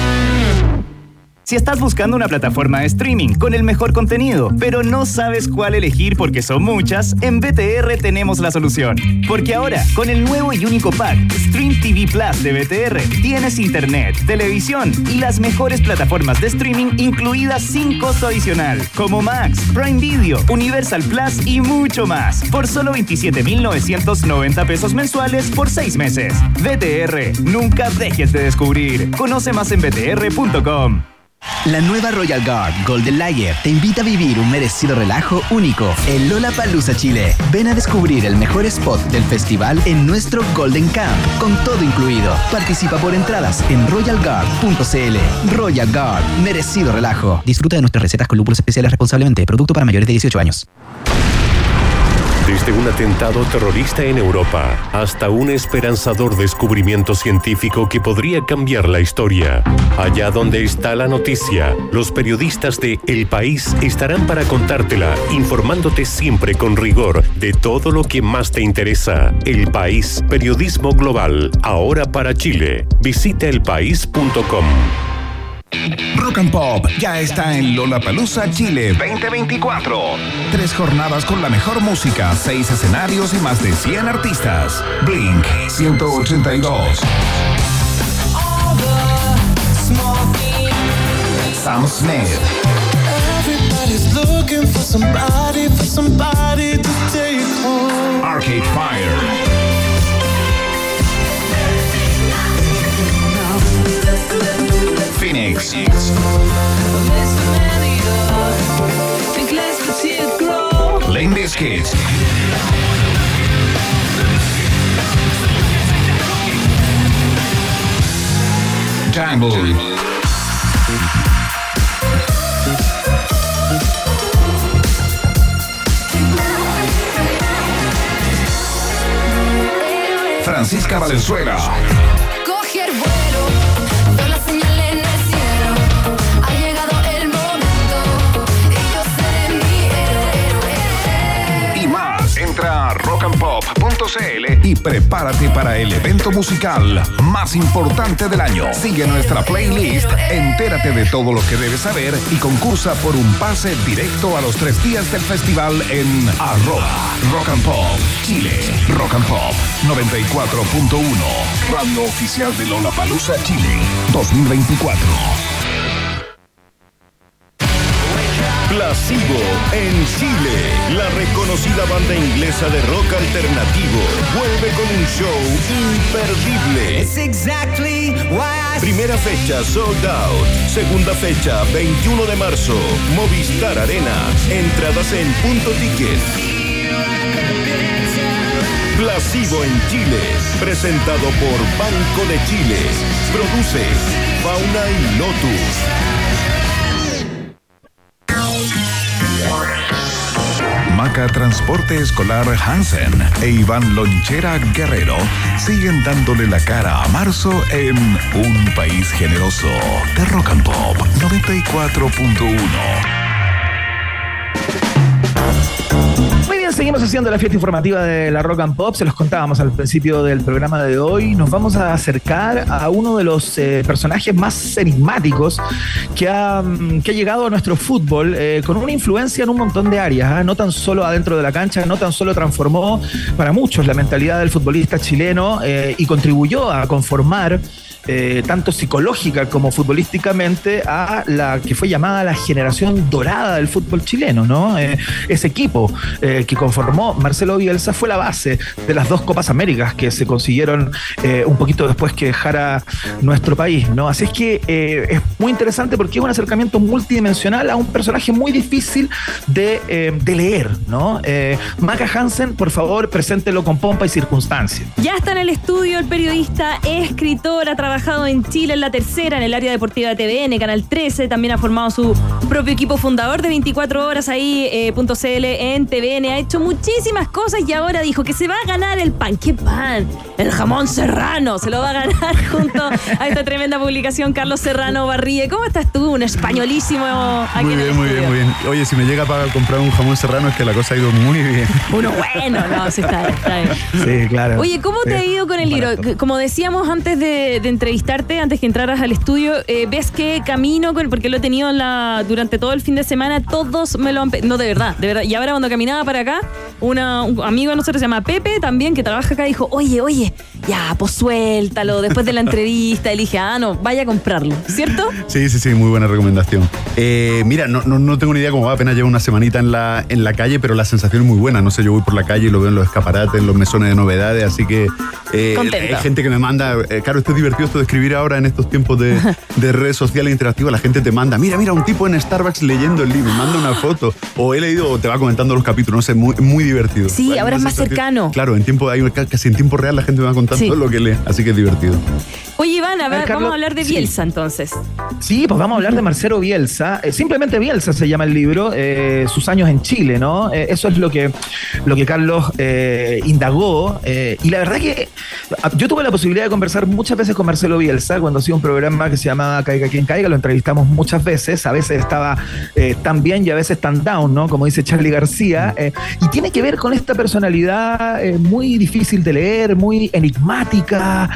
Si estás buscando una plataforma de streaming con el mejor contenido, pero no sabes cuál elegir porque son muchas, en BTR tenemos la solución. Porque ahora, con el nuevo y único pack Stream TV Plus de BTR, tienes internet, televisión y las mejores plataformas de streaming incluidas sin costo adicional, como Max, Prime Video, Universal Plus y mucho más, por solo 27,990 pesos mensuales por 6 meses. BTR, nunca dejes de descubrir. Conoce más en btr.com. La nueva Royal Guard Golden Lager te invita a vivir un merecido relajo único en Lollapalooza, Chile. Ven a descubrir el mejor spot del festival en nuestro Golden Camp, con todo incluido. Participa por entradas en royalguard.cl. Royal Guard, merecido relajo. Disfruta de nuestras recetas con lúpulos especiales responsablemente. Producto para mayores de 18 años. Desde un atentado terrorista en Europa hasta un esperanzador descubrimiento científico que podría cambiar la historia. Allá donde está la noticia, los periodistas de El País estarán para contártela, informándote siempre con rigor de todo lo que más te interesa. El País, periodismo global, ahora para Chile. Visita elpaís.com. Rock and Pop ya está en Lollapalooza Chile 2024. 3 jornadas con la mejor música, 6 escenarios y más de 100 artistas. Blink 182. Sam Smith. Everybody's looking for somebody to take home. Arcade Fire. Phoenix. Limp Bizkit. Jungle. Francisca Valenzuela. Coger vuelo, veo las señales en el cielo. Ha llegado el momento y yo sé rockandpop.cl y prepárate para el evento musical más importante del año. Sigue nuestra playlist, entérate de todo lo que debes saber y concursa por un pase directo a los 3 días del festival en @Rock and Pop Chile. Rock and Pop 94.1, radio oficial de Lollapalooza Chile 2024. Placebo en Chile. La reconocida banda inglesa de rock alternativo vuelve con un show imperdible. Primera fecha sold out. Segunda fecha 21 de marzo. Movistar Arena. Entradas en Punto Ticket. Placebo en Chile. Presentado por Banco de Chile. Produce Fauna y Lotus. Maca Transporte Escolar Hansen e Iván Lonchera Guerrero siguen dándole la cara a marzo en Un País Generoso de Rock and Pop 94.1. Muy bien, seguimos haciendo la fiesta informativa de la Rock and Pop. Se los contábamos al principio del programa de hoy. Nos vamos a acercar a uno de los personajes más enigmáticos que ha llegado a nuestro fútbol con una influencia en un montón de áreas, no tan solo adentro de la cancha, no tan solo transformó para muchos la mentalidad del futbolista chileno y contribuyó a conformar tanto psicológica como futbolísticamente a la que fue llamada la generación dorada del fútbol chileno, ¿no? Ese equipo que conformó Marcelo Bielsa fue la base de las 2 Copas Américas que se consiguieron un poquito después que dejara nuestro país, ¿no? Así es que es muy interesante porque es un acercamiento multidimensional a un personaje muy difícil de leer, ¿no? Maca Hansen, por favor, preséntelo con pompa y circunstancia. Ya está en el estudio el periodista, escritor, ha trabajado en Chile en La Tercera, en el área deportiva de TVN, Canal 13, también ha formado su propio equipo fundador de 24 horas ahí, .cl en TVN, ha hecho muchísimas cosas y ahora dijo que se va a ganar el pan. ¿Qué pan? El jamón serrano, se lo va a ganar junto a esta tremenda publicación Carlos Serrano Barrie. ¿Cómo estás tú? Un españolísimo aquí muy en el bien, muy estudio. bien, muy bien. Oye, si me llega para comprar un jamón serrano es que la cosa ha ido muy bien. Uno bueno, no, sí está bien. Sí, claro. Oye, ¿cómo te ha ido con el libro? Como decíamos antes de entrevistarte, antes que entraras al estudio, ves que camino, porque lo he tenido durante todo el fin de semana, todos me lo han... No, de verdad. Y ahora cuando caminaba para acá, un amigo de nosotros se llama Pepe, también, que trabaja acá, dijo, oye, ya, pues suéltalo, después de la entrevista. Y le dije, no, vaya a comprarlo, ¿cierto? Sí, muy buena recomendación. Mira, no tengo ni idea cómo va, apenas llevo una semanita en la calle, pero la sensación es muy buena. No sé, yo voy por la calle y lo veo en los escaparates, en los mesones de novedades, así que hay gente que me manda, claro, esto es divertido, esto de escribir ahora en estos tiempos de redes sociales interactivas, la gente te manda, mira, un tipo en Starbucks leyendo el libro, manda una foto, o he leído, o te va comentando los capítulos, no sé, muy divertido. Sí, ahora es más cercano. Claro, casi en tiempo real la gente me va contando lo que lee, así que es divertido. Oye, Iván, a ver, Carlos, vamos a hablar de Bielsa entonces. Sí, pues vamos a hablar de Marcelo Bielsa. Simplemente Bielsa se llama el libro, sus años en Chile, ¿no? Eso es lo que Carlos indagó. Y la verdad que yo tuve la posibilidad de conversar muchas veces con Marcelo Bielsa cuando hacía un programa que se llamaba Caiga Quien Caiga. Lo entrevistamos muchas veces. A veces estaba tan bien y a veces tan down, ¿no? Como dice Charly García. Y tiene que ver con esta personalidad muy difícil de leer, muy enigmática.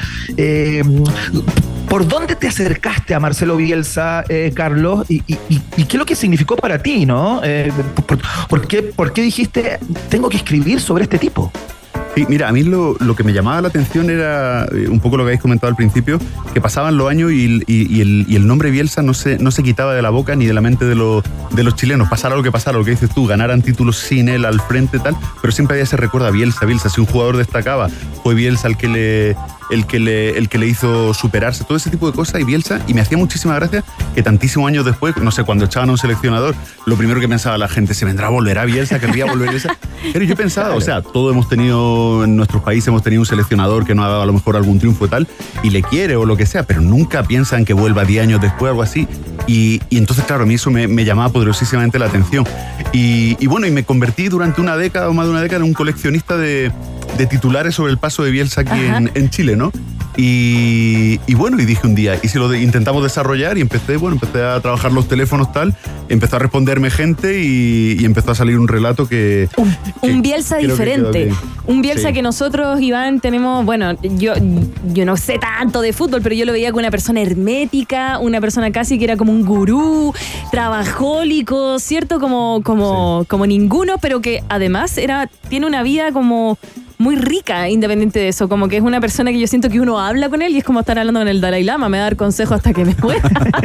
¿Por dónde te acercaste a Marcelo Bielsa, Carlos? ¿Y qué es lo que significó para ti, no? ¿Por qué dijiste, tengo que escribir sobre este tipo? Sí, mira, a mí lo que me llamaba la atención era un poco lo que habéis comentado al principio, que pasaban los años y el nombre Bielsa no se quitaba de la boca ni de la mente de los chilenos. Pasara lo que pasara, lo que dices tú, ganaran títulos sin él al frente tal, pero siempre había ese recuerdo a Bielsa. Si un jugador destacaba, fue Bielsa el que le hizo superarse, todo ese tipo de cosas, y me hacía muchísima gracia que tantísimos años después, no sé, cuando echaban a un seleccionador, lo primero que pensaba la gente, se vendrá a volver a Bielsa, querría volver a Bielsa. Pero yo pensaba, claro. O sea, todos hemos tenido, en nuestros países hemos tenido un seleccionador que nos ha dado a lo mejor algún triunfo y tal, y le quiere o lo que sea, pero nunca piensan que vuelva 10 años después o algo así. Y entonces, claro, a mí eso me llamaba poderosísimamente la atención. Y bueno, y me convertí durante una década o más de una década en un coleccionista de titulares sobre el paso de Bielsa aquí en Chile, ¿no? Y bueno, y dije un día, ¿y si lo intentamos desarrollar? Y empecé a trabajar los teléfonos tal, empezó a responderme gente y empezó a salir un relato que... Un Bielsa diferente. Un Bielsa que nosotros, Iván, tenemos, bueno, yo no sé tanto de fútbol, pero yo lo veía como una persona hermética, una persona casi que era como un gurú, trabajólico, ¿cierto? Como ninguno, pero que además tiene una vida como muy rica, independiente de eso, como que es una persona que yo siento que uno habla con él y es como estar hablando con el Dalai Lama, me va a dar consejos hasta que me muera.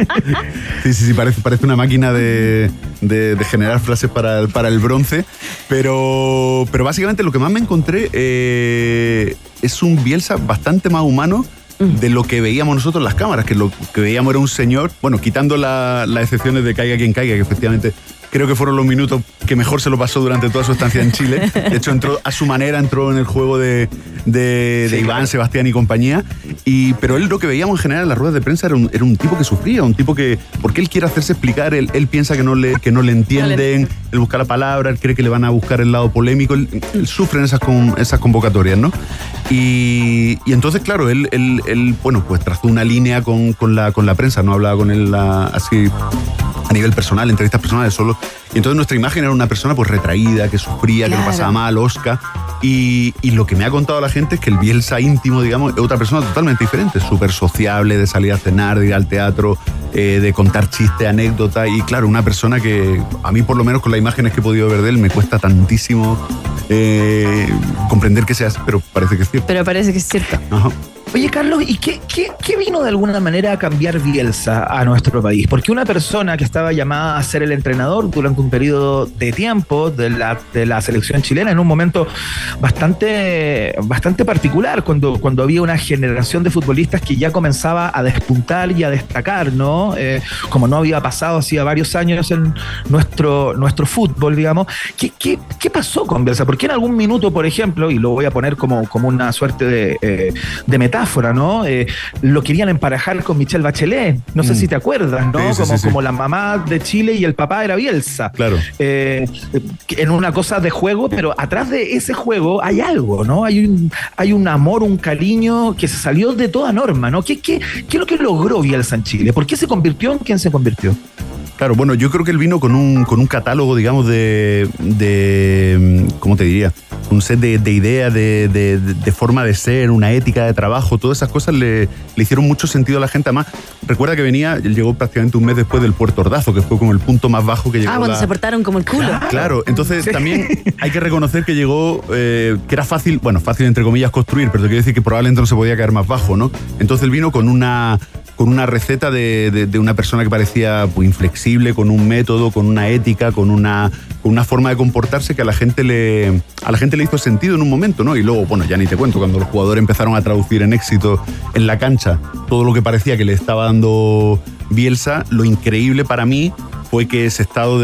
Sí, parece una máquina de generar frases para el bronce, pero básicamente lo que más me encontré es un Bielsa bastante más humano de lo que veíamos nosotros en las cámaras, que lo que veíamos era un señor, bueno, quitando las excepciones de caiga quien caiga, que efectivamente creo que fueron los minutos que mejor se lo pasó durante toda su estancia en Chile. De hecho, entró en el juego de Iván, Sebastián y compañía. Pero él, lo que veíamos en general en las ruedas de prensa era un tipo que sufría, un tipo que, porque él quiere hacerse explicar, él piensa que no le entienden, él busca la palabra, él cree que le van a buscar el lado polémico, él sufre en esas convocatorias, ¿no? Y entonces, claro, él bueno, pues trazó una línea con la prensa, no hablaba con él así a nivel personal, entrevistas personales solo. Y entonces nuestra imagen era una persona pues retraída, que sufría, claro, que lo pasaba mal, osca. Y lo que me ha contado la gente es que el Bielsa íntimo, digamos, es otra persona totalmente diferente, súper sociable, de salir a cenar, de ir al teatro, de contar chistes, anécdotas. Y claro, una persona que a mí, por lo menos con las imágenes que he podido ver de él, me cuesta tantísimo comprender que sea así, pero parece que es cierto. Pero parece que es cierto. Ajá. Oye, Carlos, ¿y qué vino de alguna manera a cambiar Bielsa a nuestro país? Porque una persona que estaba llamada a ser el entrenador durante un periodo de tiempo de la selección chilena, en un momento bastante particular, cuando había una generación de futbolistas que ya comenzaba a despuntar y a destacar, ¿no? Como no había pasado hacía varios años en nuestro fútbol, digamos. ¿Qué pasó con Bielsa? Porque en algún minuto, por ejemplo, y lo voy a poner como una suerte de metáfora, ¿no? Lo querían emparejar con Michelle Bachelet, no sé si te acuerdas, ¿no? Sí, como la mamá de Chile y el papá era Bielsa. Claro. En una cosa de juego, pero atrás de ese juego hay algo, ¿no? Hay un amor, un cariño que se salió de toda norma, ¿no? ¿Qué es lo que logró Bielsa en Chile? ¿Por qué se convirtió en quien se convirtió? Claro, bueno, yo creo que él vino con un catálogo, digamos, de ¿cómo te diría? Un set de ideas, de forma de ser, una ética de trabajo, todas esas cosas le hicieron mucho sentido a la gente. Además, recuerda que él llegó prácticamente un mes después del Puerto Ordazo, que fue como el punto más bajo que llegó. Cuando se portaron como el culo. Claro, entonces también hay que reconocer que llegó, que era fácil entre comillas construir, pero te quiero decir que probablemente no se podía caer más bajo, ¿no? Entonces él vino con una receta de una persona que parecía pues, inflexible, con un método, con una ética, con una forma de comportarse que a la gente le hizo sentido en un momento, ¿no? Y luego, bueno, ya ni te cuento, cuando los jugadores empezaron a traducir en éxito en la cancha todo lo que parecía que le estaba dando Bielsa, lo increíble para mí fue que ese estado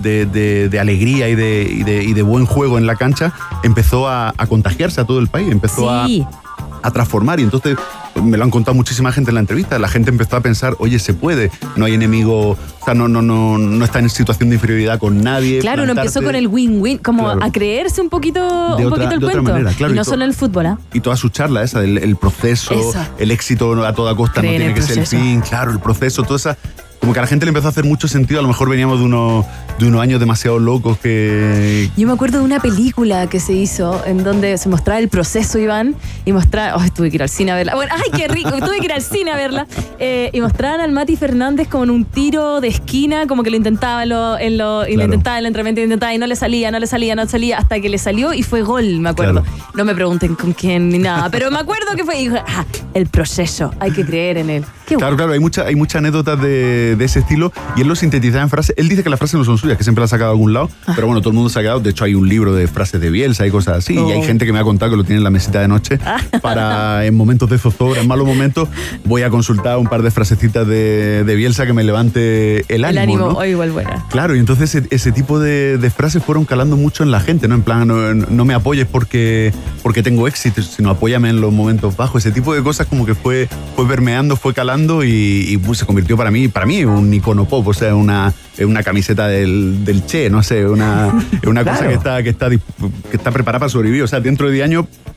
de alegría y de buen juego en la cancha empezó a contagiarse a todo el país, empezó a transformar, y entonces me lo han contado muchísima gente en la entrevista, la gente empezó a pensar, oye, se puede, no hay enemigo, o sea, no está en situación de inferioridad con nadie. Claro, uno empezó con el win-win, como a creerse un poquito el cuento, manera, claro, y no solo en el fútbol, ¿eh? Y toda su charla esa, el proceso, el éxito a toda costa no tiene que ser el fin, claro, el proceso, toda esa... Como que a la gente le empezó a hacer mucho sentido. A lo mejor veníamos de unos años demasiado locos que... Yo me acuerdo de una película que se hizo en donde se mostraba el proceso, Iván, y mostraba... Oh, tuve que ir al cine a verla. Bueno, ¡ay, qué rico! Tuve que ir al cine a verla. Y mostraban al Mati Fernández como en un tiro de esquina, como que lo intentaba lo intentaba en el entrenamiento, y no le salía, hasta que le salió y fue gol, me acuerdo. Claro. No me pregunten con quién ni nada, pero me acuerdo que fue... Y dije, el proceso, hay que creer en él. Claro, hay muchas anécdotas de ese estilo, y él lo sintetizaba en frases. Él dice que las frases no son suyas, que siempre las ha sacado de algún lado, pero bueno, todo el mundo se ha quedado. De hecho, hay un libro de frases de Bielsa y cosas así, y hay gente que me ha contado que lo tiene en la mesita de noche para, en momentos de zozobra, en malos momentos, voy a consultar un par de frasecitas de Bielsa que me levante el ánimo, ¿no? Igual buena. Claro, y entonces ese tipo de frases fueron calando mucho en la gente, ¿no? En plan, no me apoyes porque tengo éxito, sino apóyame en los momentos bajos. Ese tipo de cosas como que fue permeando, fue calando, y pues, se convirtió para mí un icono pop, o sea, una camiseta del Che, no sé, una cosa que está preparada para sobrevivir. O sea, dentro de 10 años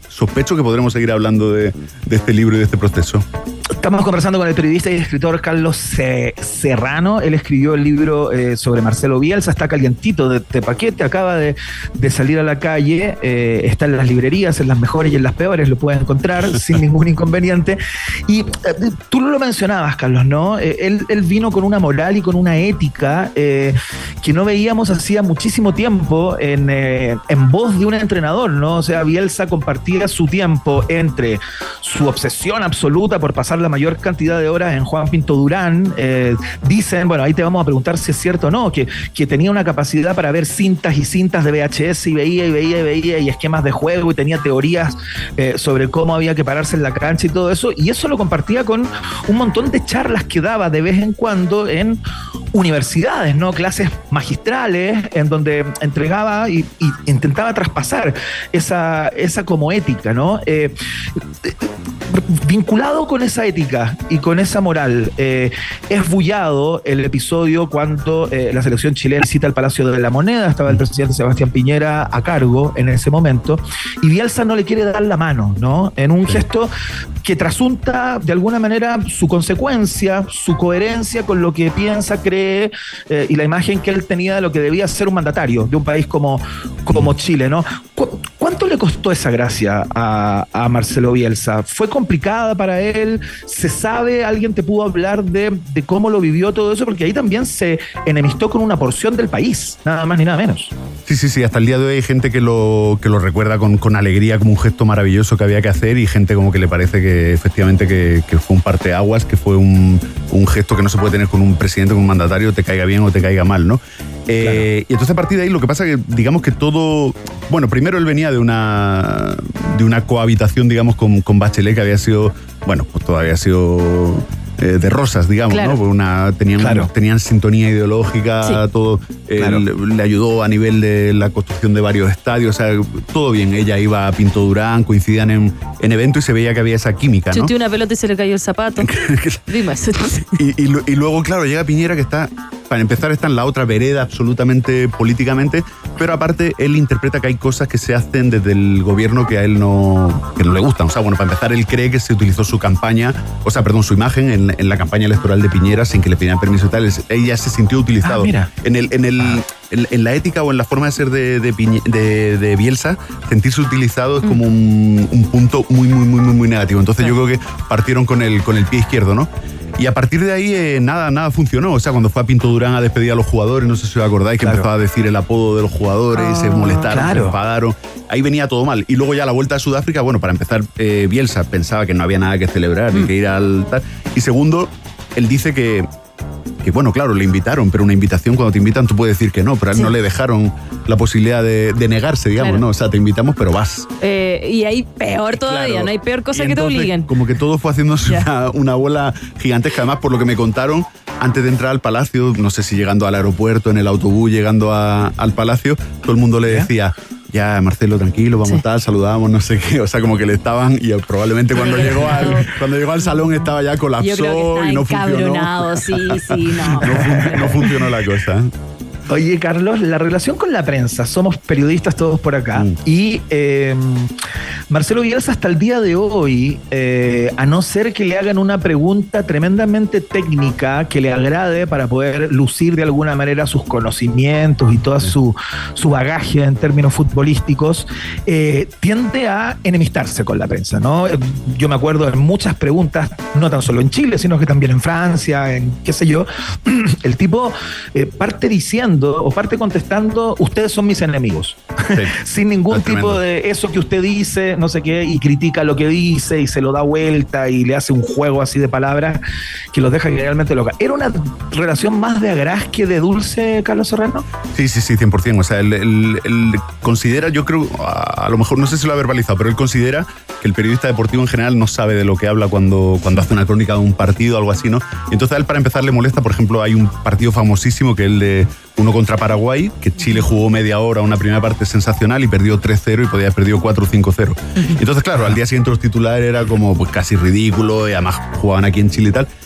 sospecho que podremos seguir hablando de este libro y de este proceso. Estamos conversando con el periodista y escritor Carlos Serrano. Él escribió el libro sobre Marcelo Bielsa, está calientito de paquete, acaba de salir a la calle, está en las librerías, en las mejores y en las peores, lo pueden encontrar sin ningún inconveniente. Y tú lo mencionabas, Carlos, ¿no? Él vino con una moral y con una ética que no veíamos hacía muchísimo tiempo en voz de un entrenador, ¿no? O sea, Bielsa compartía su tiempo entre su obsesión absoluta por pasar la mayor cantidad de horas en Juan Pinto Durán. Dicen, bueno, ahí te vamos a preguntar si es cierto o no, que tenía una capacidad para ver cintas y cintas de VHS y veía y esquemas de juego y tenía teorías sobre cómo había que pararse en la cancha y todo eso, y eso lo compartía con un montón de charlas que daba de vez en cuando en universidades, ¿no? Clases magistrales en donde entregaba y intentaba traspasar esa como ética, ¿no? Vinculado con esa ética y con esa moral, es bullado el episodio cuando la selección chilena visita el Palacio de la Moneda. Estaba el presidente Sebastián Piñera a cargo en ese momento y Bielsa no le quiere dar la mano, ¿no? En un gesto que trasunta de alguna manera su consecuencia, su coherencia con lo que piensa, cree y la imagen que él tenía de lo que debía ser un mandatario de un país como Chile, ¿no? ¿Cuánto le costó esa gracia a Marcelo Bielsa? ¿Fue complicada para él? ¿Se sabe? ¿Alguien te pudo hablar de cómo lo vivió todo eso? Porque ahí también se enemistó con una porción del país, nada más ni nada menos. Sí, hasta el día de hoy hay gente que lo recuerda con alegría como un gesto maravilloso que había que hacer, y gente como que le parece que efectivamente que fue un parteaguas, que fue un gesto que no se puede tener con un presidente, con un mandatario, te caiga bien o te caiga mal, ¿no? Claro. Y entonces a partir de ahí lo que pasa es que digamos que todo... Bueno, primero él venía de una cohabitación, digamos, con Bachelet, que había sido, bueno, pues todavía ha sido de rosas, digamos, claro, ¿no? Tenían sintonía ideológica, sí, todo. Claro. Le ayudó a nivel de la construcción de varios estadios, o sea, todo bien. Ella iba a Pinto Durán, coincidían en eventos y se veía que había esa química, ¿no? Chuteó una pelota y se le cayó el zapato. Dime eso. Y luego, claro, llega Piñera, que está... Para empezar, está en la otra vereda absolutamente políticamente, pero aparte él interpreta que hay cosas que se hacen desde el gobierno que a él no le gustan. O sea, bueno, para empezar, él cree que se utilizó su imagen en la campaña electoral de Piñera sin que le pidieran permiso y tal. Ella se sintió utilizado. En la ética o en la forma de ser de Bielsa, sentirse utilizado es como un punto muy negativo. Entonces yo creo que partieron con el pie izquierdo, ¿no? Y a partir de ahí nada funcionó. O sea, cuando fue a Pinto Durán a despedir a los jugadores, no sé si os acordáis, que empezó a decir el apodo de los jugadores, se molestaron, se enfadaron. Ahí venía todo mal. Y luego ya la vuelta a Sudáfrica, bueno, para empezar, Bielsa pensaba que no había nada que celebrar, ni que ir al tal. Y segundo, él dice que bueno, claro, le invitaron, pero una invitación, cuando te invitan tú puedes decir que no, pero a él no le dejaron la posibilidad de negarse, digamos, ¿no? O sea, te invitamos, pero vas. Y ahí peor todavía, claro, no hay peor cosa que te obliguen. Como que todo fue haciéndose una bola gigantesca. Además, por lo que me contaron, antes de entrar al Palacio, no sé si llegando al aeropuerto, en el autobús, llegando al Palacio, todo el mundo le decía... Ya, Marcelo, tranquilo, vamos tal, saludamos, no sé qué. O sea, como que le estaban... Y probablemente cuando llegó al salón estaba ya colapsó y no funcionó. Sí, no. No funcionó la cosa. Oye, Carlos, la relación con la prensa, somos periodistas todos por acá, y Marcelo Bielsa hasta el día de hoy, a no ser que le hagan una pregunta tremendamente técnica que le agrade para poder lucir de alguna manera sus conocimientos y todo su bagaje en términos futbolísticos, tiende a enemistarse con la prensa, ¿no? Yo me acuerdo de muchas preguntas, no tan solo en Chile, sino que también en Francia, en qué sé yo, el tipo parte diciendo o parte contestando, ustedes son mis enemigos. Sí. Sin ningún tipo de eso que usted dice, no sé qué, y critica lo que dice y se lo da vuelta y le hace un juego así de palabras que los deja realmente loca. ¿Era una relación más de agraz que de dulce, Carlos Serrano? Sí, 100%. O sea, él considera, yo creo, a lo mejor, no sé si lo ha verbalizado, pero él considera que el periodista deportivo en general no sabe de lo que habla cuando hace una crónica de un partido o algo así, ¿no? Y entonces a él, para empezar, le molesta, por ejemplo, hay un partido famosísimo que es el de uno contra Paraguay, que Chile jugó media hora, una primera parte sensacional y perdió 3-0 y podía haber perdido 4 o 5-0. Entonces, claro, al día siguiente los titulares era como pues casi ridículo y además jugaban aquí en Chile y tal.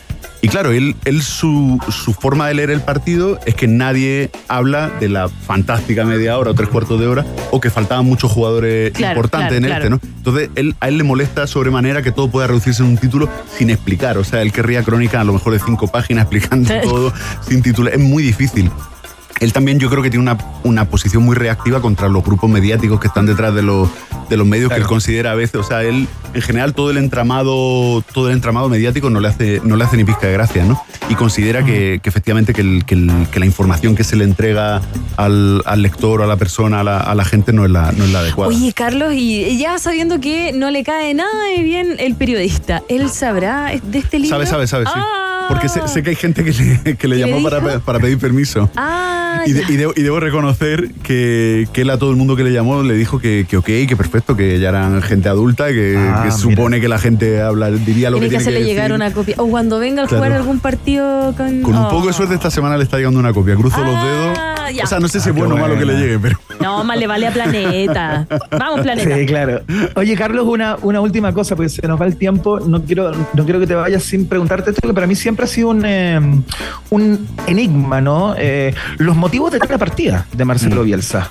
Y claro, su forma de leer el partido es que nadie habla de la fantástica media hora o 3/4 de hora, o que faltaban muchos jugadores importantes ¿no? Entonces, a él le molesta sobremanera que todo pueda reducirse en un título sin explicar. O sea, él querría crónica a lo mejor de 5 páginas explicando todo sin título. Es muy difícil. Él también, yo creo que tiene una posición muy reactiva contra los grupos mediáticos que están detrás de los medios, que él considera a veces, o sea, él en general todo el entramado mediático no le hace ni pizca de gracia, ¿no? Y considera que efectivamente que la información que se le entrega al lector o a la persona, a la gente no es la adecuada. Oye, Carlos, y ya sabiendo que no le cae nada de bien el periodista, ¿él sabrá de este libro? Sabe, sí. Porque sé que hay gente que le llamó para pedir permiso. Y debo reconocer que él a todo el mundo que le llamó le dijo que ok, que perfecto, que ya eran gente adulta, que supone que la gente diría lo que tiene que hacerle decir. llegar una copia. O cuando venga a jugar algún partido con un poco de suerte esta semana le está llegando una copia. Cruzo los dedos. Ya. O sea, no sé si es bueno o malo que le llegue, pero... No, más le vale a Planeta. Vamos, Planeta. Sí, claro. Oye, Carlos, una última cosa, porque se nos va el tiempo. No quiero que te vayas sin preguntarte esto, que para mí siempre ha sido un enigma, ¿no? Los motivos de la partida de Marcelo Bielsa.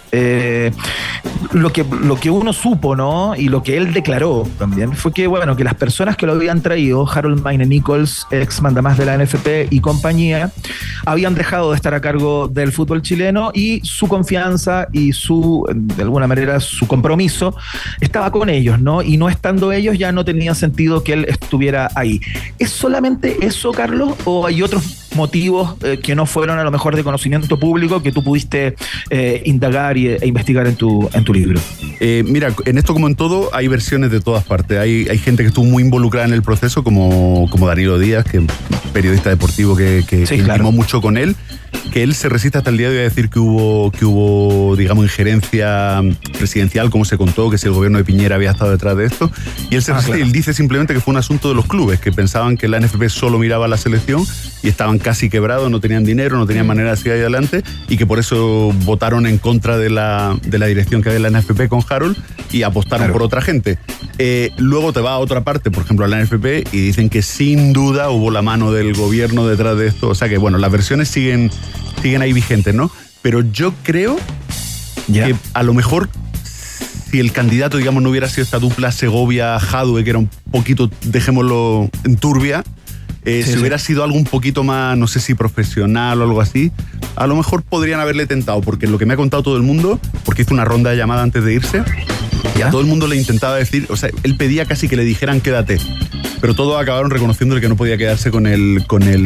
Lo que uno supo, ¿no? Y lo que él declaró también fue que, bueno, que las personas que lo habían traído, Harold Maine Nichols, ex mandamás de la NFP y compañía, habían dejado de estar a cargo del fútbol chileno, y su confianza y de alguna manera, su compromiso estaba con ellos, ¿no? Y no estando ellos, ya no tenía sentido que él estuviera ahí. ¿Es solamente eso, Carlos, o hay otros motivos que no fueron a lo mejor de conocimiento público que tú pudiste indagar e investigar en tu libro? Mira, en esto como en todo hay versiones de todas partes. Hay gente que estuvo muy involucrada en el proceso, como Danilo Díaz, que es periodista deportivo que intimó mucho con él, que él se resiste hasta el día de hoy a decir que hubo digamos, injerencia presidencial, como se contó, que si el gobierno de Piñera había estado detrás de esto, y él se resiste. Él dice simplemente que fue un asunto de los clubes, que pensaban que la NFP solo miraba a la selección y estaban casi quebrados, no tenían dinero, no tenían manera de seguir adelante, y que por eso votaron en contra de la dirección que había en la NFP con Harold y apostaron por otra gente. Luego te va a otra parte, por ejemplo a la NFP, y dicen que sin duda hubo la mano del gobierno detrás de esto. O sea que bueno, las versiones siguen ahí vigentes, ¿no? Pero yo creo que a lo mejor, si el candidato, digamos, no hubiera sido esta dupla Segovia-Jadue, que era un poquito, dejémoslo en turbia, si hubiera sido algo un poquito más, no sé si profesional o algo así, a lo mejor podrían haberle tentado, porque lo que me ha contado todo el mundo, porque hizo una ronda de llamada antes de irse, y a todo el mundo le intentaba decir, o sea, él pedía casi que le dijeran quédate, pero todos acabaron reconociéndole que no podía quedarse con el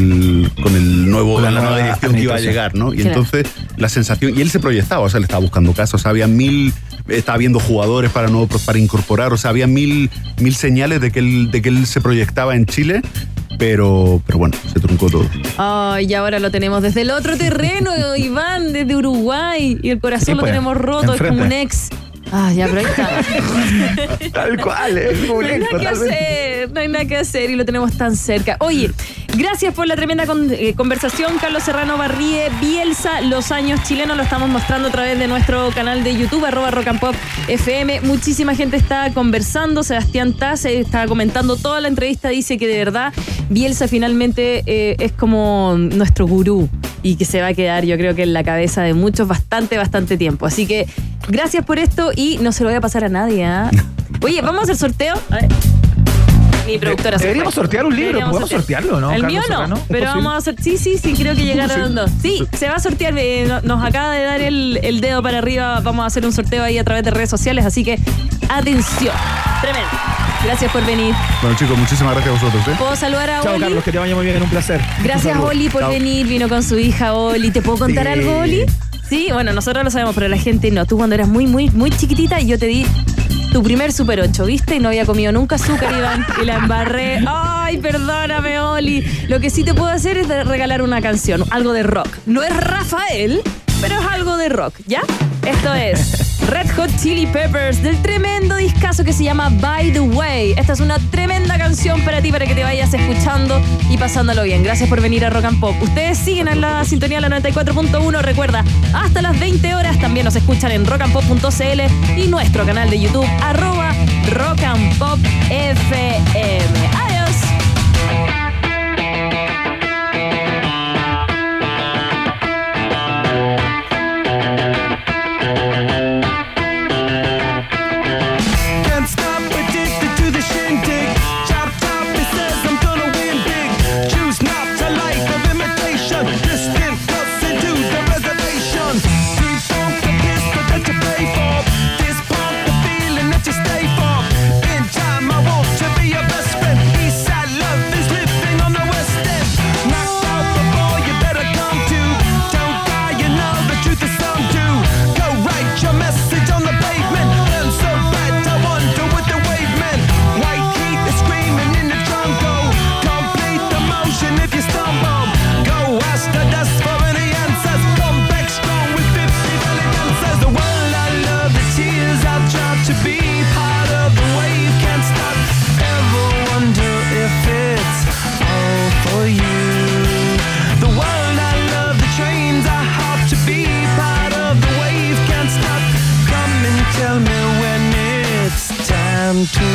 nuevo, la nueva dirección que iba a llegar, ¿no? Y entonces la sensación, y él se proyectaba, o sea, le estaba buscando casos, o sea, había estaba viendo jugadores para incorporar, o sea, había mil señales de que él se proyectaba en Chile. Pero bueno, se truncó todo. Ay, y ahora lo tenemos desde el otro terreno, Iván, desde Uruguay. Y el corazón lo tenemos roto, es como un ex. Ya, pero ahí está. Tal cual, es como un ex. No hay nada que hacer y lo tenemos tan cerca. Oye, gracias por la tremenda conversación, Carlos Serrano Barrie. Bielsa, los años chilenos, lo estamos mostrando a través de nuestro canal de YouTube, @RockandPopFM. Muchísima gente está conversando. Sebastián Taz está comentando toda la entrevista, dice que de verdad Bielsa finalmente es como nuestro gurú y que se va a quedar, yo creo que en la cabeza de muchos bastante tiempo. Así que gracias por esto y no se lo voy a pasar a nadie, ¿eh? Oye, ¿vamos a hacer sorteo? A ver. Mi productora deberíamos sortear un libro, podemos sortearlo, ¿no? El mío no, Serrano, pero vamos a hacer. Sí, creo que llegaron dos. Sí, se va a sortear. Nos acaba de dar el dedo para arriba. Vamos a hacer un sorteo ahí a través de redes sociales, así que atención. Tremendo. Gracias por venir. Bueno, chicos, muchísimas gracias a vosotros. ¿Puedo saludar a Oli? Chao, Carlos, que te vaya muy bien, un placer. Gracias, Oli, por venir. Vino con su hija, Oli. ¿Te puedo contar algo, Oli? Sí, bueno, nosotros lo sabemos, pero la gente no. Tú cuando eras muy chiquitita, yo te di tu primer Super 8, ¿viste? Y no había comido nunca azúcar, Iván, y la embarré. Ay, perdóname, Oli. Lo que sí te puedo hacer es regalar una canción, algo de rock. No es Rafael, pero es algo de rock, ¿ya? Esto es Red Hot Chili Peppers, del tremendo discazo que se llama By the Way. Esta es una tremenda canción para ti, para que te vayas escuchando y pasándolo bien. Gracias por venir a Rock and Pop. Ustedes siguen en la sintonía de la 94.1. Recuerda, hasta las 20 horas también nos escuchan en rockandpop.cl y nuestro canal de YouTube, @rockandpopfm. Adiós. until